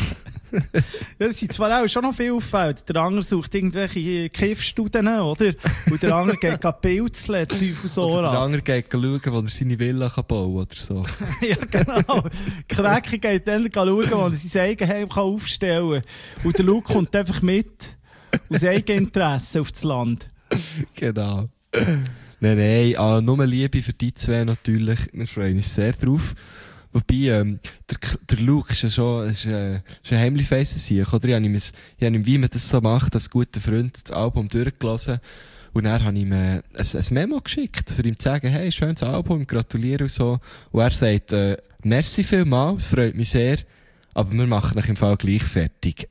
Ja, das sind zwar auch schon noch viel Feld. Der andere sucht irgendwelche Kiffstuden, oder? Und der andere geht Pilzeln, Oder der Teufelsora. andere geht schauen, wo er seine Villa kann bauen oder so. Ja, genau. Kräki geht dann schauen, wo er sein Eigenheim kann aufstellen kann. Und der Luke kommt einfach mit. Aus Eigeninteresse auf das Land. Genau. Nein, nein, ah, nur Liebe für die zwei natürlich. Wir freuen uns sehr drauf. Wobei, ähm, der, der Luke ist ja schon, ist, äh, ist ein heimlich feises Sieg, oder? Ich habe ihm, ich habe ihm, wie man das so macht, als guter Freund, das Album durchgelassen. Und dann habe ich ihm, äh, ein, ein Memo geschickt, für ihm zu sagen, hey, schönes Album, gratuliere und so. Und er sagt, äh, merci vielmals, es freut mich sehr, aber wir machen euch im Fall gleich fertig.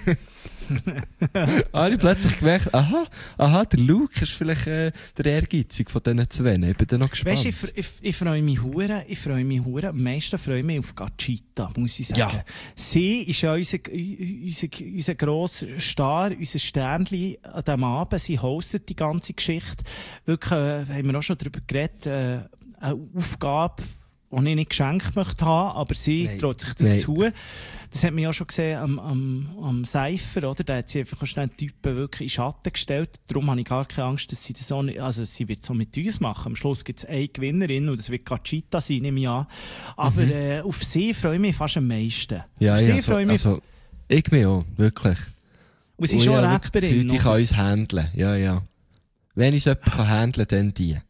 habe ich plötzlich gemerkt, aha, aha, der Luke ist vielleicht äh, der Ehrgeizig von diesen zwei. Ich bin dann noch gespannt. Weißt du, ich, ich, ich freue mich hure, ich freue mich hure. Am meisten freue ich mich auf Gachita, muss ich sagen. Ja. Sie ist ja unser, unser, unser grosser Star, unser Sternchen an diesem Abend. Sie hostet die ganze Geschichte. Wirklich, äh, haben wir auch schon darüber geredet, äh, eine Aufgabe, die ich nicht geschenkt möchte haben, aber sie Nein. traut sich das Nein. zu. Das hat man ja schon gesehen am, am, am Seifer, oder? Da hat sie einfach schnell Typen wirklich in Schatten gestellt. Darum habe ich gar keine Angst, dass sie das auch nicht, also sie wird es so mit uns machen. Am Schluss gibt es eine Gewinnerin und das wird Gachita sein, nehme ich an. Aber mhm. äh, auf sie freue ich mich fast am meisten. Ja, auf ja, sie so, freue ich mich. Also, ich mich auch, wirklich. Und sie ist schon ja, Rapperin. Die kann uns handeln, ja, ja. Wenn ich es jemanden kann handeln, dann die.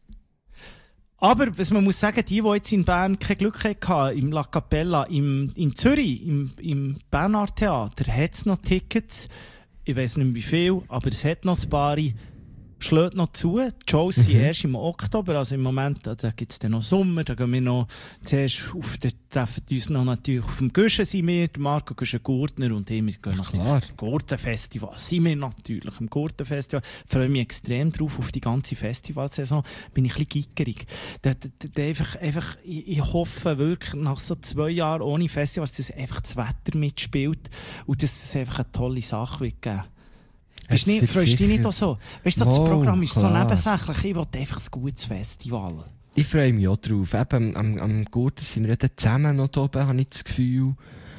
Aber, was man muss sagen, die, die jetzt in Bern kein Glück hatten, im La Capella, im, in Zürich, im, im Bernard Theater, hat es noch Tickets. Ich weiss nicht mehr wie viel, aber es hat noch ein paar. Schlägt noch zu. Die Shows sind mhm. erst im Oktober, also im Moment, da, da gibt es dann noch Sommer, da gehen wir noch zuerst auf, da treffen wir uns noch natürlich auf dem Guschen, sind wir, Marco Guschen-Gurtner und ich, wir gehen natürlich am Gurtenfestival, sind wir natürlich am Gurtenfestival. Freue mich extrem drauf, auf die ganze Festivalsaison, bin ich ein bisschen gickerig. Da, da, da einfach, einfach, ich, ich hoffe wirklich, nach so zwei Jahren ohne Festivals, dass einfach das Wetter mitspielt und dass es einfach eine tolle Sache wird geben. Bist nicht, freust du dich nicht auch so? Weißt du, das wow, Programm ist klar. so nebensächlich. Ich will einfach ein gutes Festival. Ich freue mich auch drauf. Eben, am, am Gurten sind wir ja zusammen noch da oben, habe ich das Gefühl.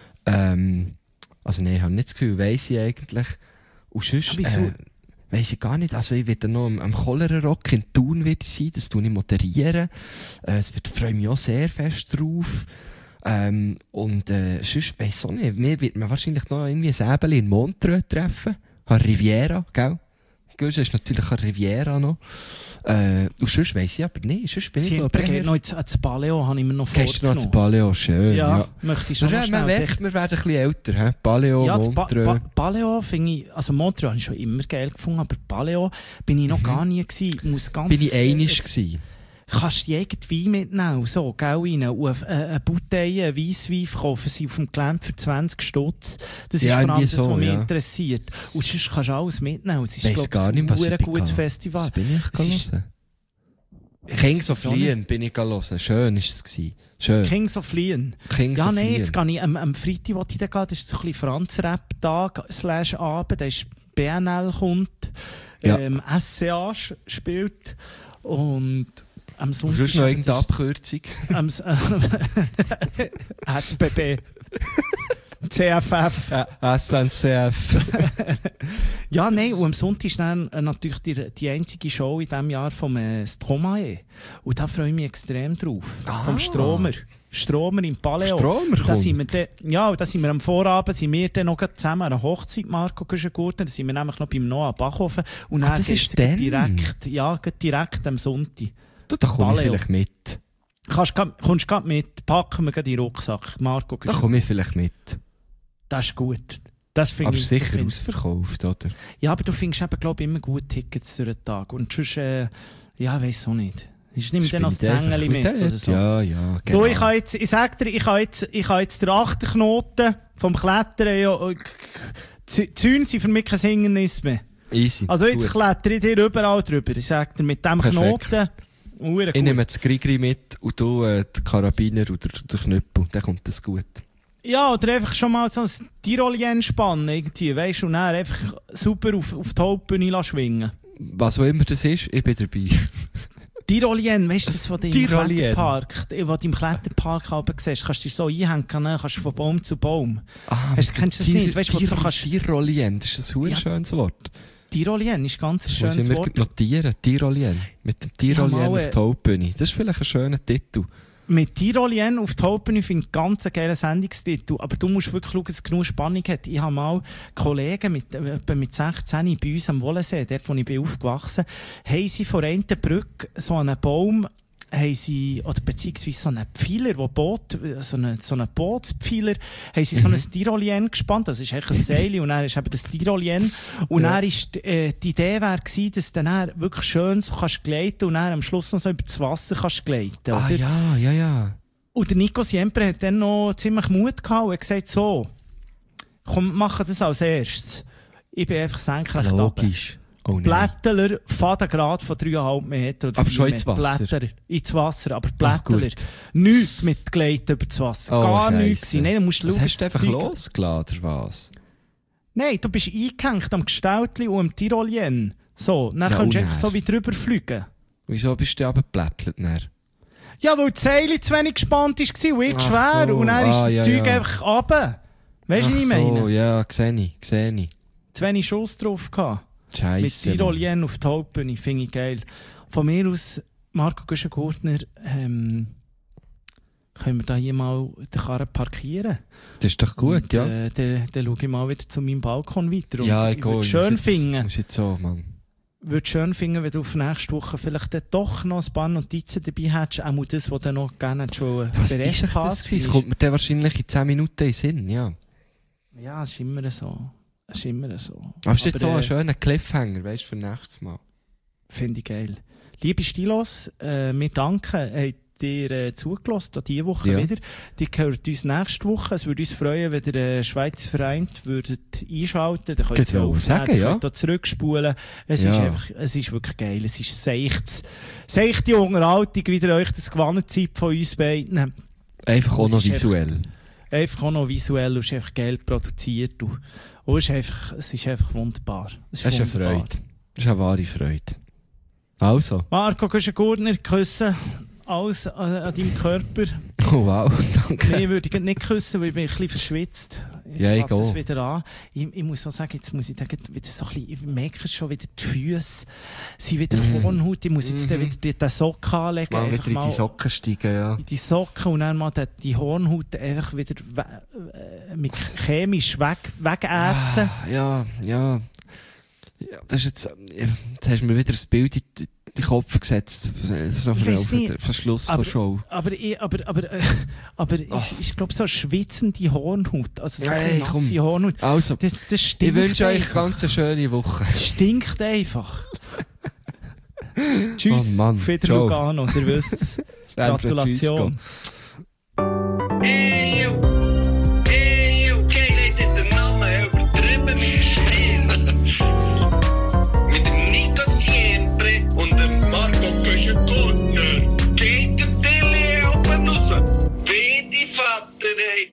Ähm, also nein, ich habe nicht das Gefühl, weiss ich eigentlich. Und sonst, äh, weiss ich gar nicht. Also ich werde noch am, am Cholera-Rock in Thun wird sein, das tue ich moderieren. Äh, es wird, freue mich auch sehr fest drauf. Ähm, und äh, sonst weiss ich auch nicht. Mir wird man wahrscheinlich noch irgendwie ein Säbeli in Montreux treffen. Riviera, gell? Gehst ist natürlich eine Riviera noch. Äh, und sonst weiss ich aber nicht. Sonst bin ich glaube ich... noch ins Paleo, habe ich mir noch vorgenommen. Gehst du noch ins Paleo? Schön, ja. Ja, möchte ich schon wir, noch schnell... Weg, wir werden ein bisschen älter, he? Paleo, ja, Montreux. Pa- Pa- Paleo finde ich... Also Montreux habe ich schon immer geil gefunden, aber Paleo bin ich noch mhm. gar nie gewesen. Muss ganz bin ich einisch gewesen. Kannst du irgendwie mitnehmen, so, gell, rein, und eine, eine Bouteille, ein Weisswein kaufen sie auf dem Gelände für zwanzig Stutz. Das ja, ist vor allem das, so, was mich ja. interessiert. Und sonst kannst du alles mitnehmen. Es ist, Weiss glaube ich, gar nicht, was ein ich gutes bin Festival. Was bin ich gelesen? Kings of Leon bin ich gelesen. Schön war es. Schön. Kings of Leon. Kings ja, of nein, Leon. jetzt gehe ich am, am Freitag, wo ich da gehe, das ist so ein bisschen Franz-Rap-Tag slash Abend, da ist B N L kommt, ja. ähm, S C A spielt und am Sonntag... Sonst noch irgendeine Abkürzung? Am, äh, S B B. C F F. Ja, S N C F. Ja, nein, und am Sonntag ist dann äh, natürlich die, die einzige Show in diesem Jahr vom äh, Stromae. Und da freue ich mich extrem drauf. Ah. Vom Stromer. Stromer im Paleo. Stromer da kommt. sind wir de, ja, da sind wir am Vorabend sind wir dann noch zusammen an einer Hochzeit, Marco Guschen-Gurtner. Da sind wir nämlich noch beim Noah Bachhofen. Und dann ah, das ist dann direkt, ja, direkt am Sonntag. Du, da komme ich vielleicht mit. Kannst, kommst du gerade mit, packen wir gerade in den Rucksack, Marco Da komme ich vielleicht mit. Das ist gut. Das aber ich, sicher find... ausverkauft, oder? Ja, aber du findest eben, glaube ich, immer gute Tickets durch den Tag. Und sonst, äh, ja, ich weiss auch nicht. Ich nehme dann noch das Zängeli mit, mit oder so. Ja, ja, genau. Du, ich, habe jetzt, ich sag dir, ich habe jetzt, ich habe jetzt den achten Knoten vom Klettern. Ja, Zäune sind für mich kein Hindernis mehr. Easy. Also jetzt gut. Klettere ich dir überall drüber. Ich sag dir, mit dem Perfekt. Knoten... Ich nehme das Grigri mit und du äh, den Karabiner oder den Knüppel. Dann kommt das gut. Ja, oder einfach schon mal so ein Tirolien spannen, irgendwie, weisst du, und dann einfach super auf, auf die Hauptbühne schwingen. Was auch immer das ist, ich bin dabei. Tirolien, weißt du, das, was du im Kletterpark, was du im Kletterpark oben siehst, kannst du dich so einhängen, kannst du von Baum zu Baum. Ah, Hast, kennst du das Tir- nicht? Weißt du, so kannst... Tirolien, das ist ein ja. schönes Wort. Tirolien ist ganz ein schönes Wort. Muss ich Wort. notieren, Tirolien. Mit dem Tirolien ja, auf die Hauptbühne. Das ist vielleicht ein schöner Titel. Mit Tirolien auf die Hauptbühne finde ich einen ganz geilen Sendungstitel. Aber du musst wirklich schauen, dass es genug Spannung hat. Ich habe mal Kollegen mit, äh, mit sechzehn bei uns am Wollensee, dort wo ich bin aufgewachsen, haben sie vor einer Brücke so einen Baum, haben sie, oder beziehungsweise so einen Pfeiler, wo Boot, so einen, so einen Bootspfeiler, haben sie so Mhm. ein Tirolien gespannt. Das ist eigentlich ein Seil und dann ist eben das Tirolien. Und Ja. dann ist, äh, die Idee wäre gewesen, dass du dann wirklich schön so kannst gleiten und dann am Schluss noch so über das Wasser kannst gleiten. Ah oder? ja, ja, ja. Und der Nico Siempre hat dann noch ziemlich Mut gehabt und hat gesagt, so, komm, machen das als erstes. Ich bin einfach senkrecht runter. Logisch. Oh nein. Blättler, Fadengrad von dreieinhalb Meter oder Aber vier schon ins Meter. Wasser? Blättler, ins Wasser, aber Ah, Blättler. gut. Nichts mit Gleiten über das Wasser. Oh, Gar Scheisse. nichts. Nein, du musst Was schauen, hast du das einfach Zeug- losgelassen, oder was? Nein, du bist eingehängt am Gestaltli und am Tirolien. So, dann Ja, kannst du und einfach dann? so wie drüber fliegen. Wieso bist du runtergeplättelt? Ja, weil die Seile zu wenig gespannt war und ich Ach schwer. so. Und dann ist Ah, das ja, Zeug ja. einfach runter. Weißt du, Ach was ich so, meine? ja, sehe ich, sehe ich. Zu wenig Schuss drauf gehabt. Mit Scheisse. Tirolien auf die Hauptbühne, finde ich geil. Von mir aus, Marco Güschen-Gurtner, ähm, können wir da hier mal den Karren parkieren. Das ist doch gut, und, ja. Äh, dann, dann schaue ich mal wieder zu meinem Balkon weiter. Und ja, ich ich gehe. würde schön muss jetzt- finden, Muss jetzt so, Mann. würde schön finden, wenn du auf nächste Woche vielleicht dann doch noch ein paar Notizen dabei hättest. Auch mal das, was du noch gerne hättest wollen. Was Der ist Rest echt das passt. gewesen? Das kommt mir dann wahrscheinlich in zehn Minuten in den Sinn, ja. Ja, es ist immer so. Es ist immer so. Aber es ist jetzt so äh, ein schöner Cliffhanger, weißt du, für nächstes Mal. Finde ich geil. Liebe Stilos, äh, wir danken, habt ihr äh, zugelassen, auch diese Woche Ja. wieder. Die gehört uns nächste Woche. Es würde uns freuen, wenn ihr äh, Schweiz vereint würdet einschalten. Dann könnt Geht ihr ja aufnehmen, sagen, ihr ja. könnt da zurückspulen. Es Ja. ist einfach, es ist wirklich geil. Es ist seichts, seichte Unterhaltung, wie ihr euch das gewonnen seid von uns beiden. Einfach auch Es noch ist visuell. Einfach auch noch visuell und es ist einfach geil produziert. Und, und es, ist einfach, es ist einfach wunderbar. Es Das ist eine wunderbar. Freude. Das ist eine wahre Freude. Also. Marco Güschen-Gurtner, küssen alles an, an deinem Körper. Oh wow, danke. Nein, würde ich nicht küssen, weil ich bin ein bisschen verschwitzt. Jetzt Ja, ich fängt es auch. wieder an. Ich, ich muss auch sagen, jetzt muss ich dann wieder so ein bisschen, ich merke es schon wieder, die Füße sind wieder Mhm. Hornhaut. Ich muss jetzt dann Mhm. wieder die- den Socken anlegen. Mal einfach wieder in mal die Socken steigen, ja. in die Socken und dann mal die, die Hornhaut einfach wieder we äh, mit chemisch weg, wegätzen. Ah, ja, ja. Ja, das ist jetzt, äh, jetzt hast du mir wieder ein Bild in den- in den Kopf gesetzt. So Ich für, weiss für, nicht, für Schluss aber- der Show. Aber, ich, aber, aber, äh, aber Oh. es ist, glaube so schwitzende Hornhaut. Also so Ja, eine hey, komm. nasse Hornhaut. Also, Das, das ich stinkt wünsche euch einfach. ganz eine schöne Woche. Es stinkt einfach. Tschüss, Oh Mann, auf Wieder ciao. Lugano, ihr wisst es. San Gratulation. Ey, yo. Ey, yo. Geil, hat den Namen übertrieben mit Stil. Mit dem Nico Siempre und dem Marco Güschen-Gurtner. Geht der Tilly oben raus. Wie die Vater, ey.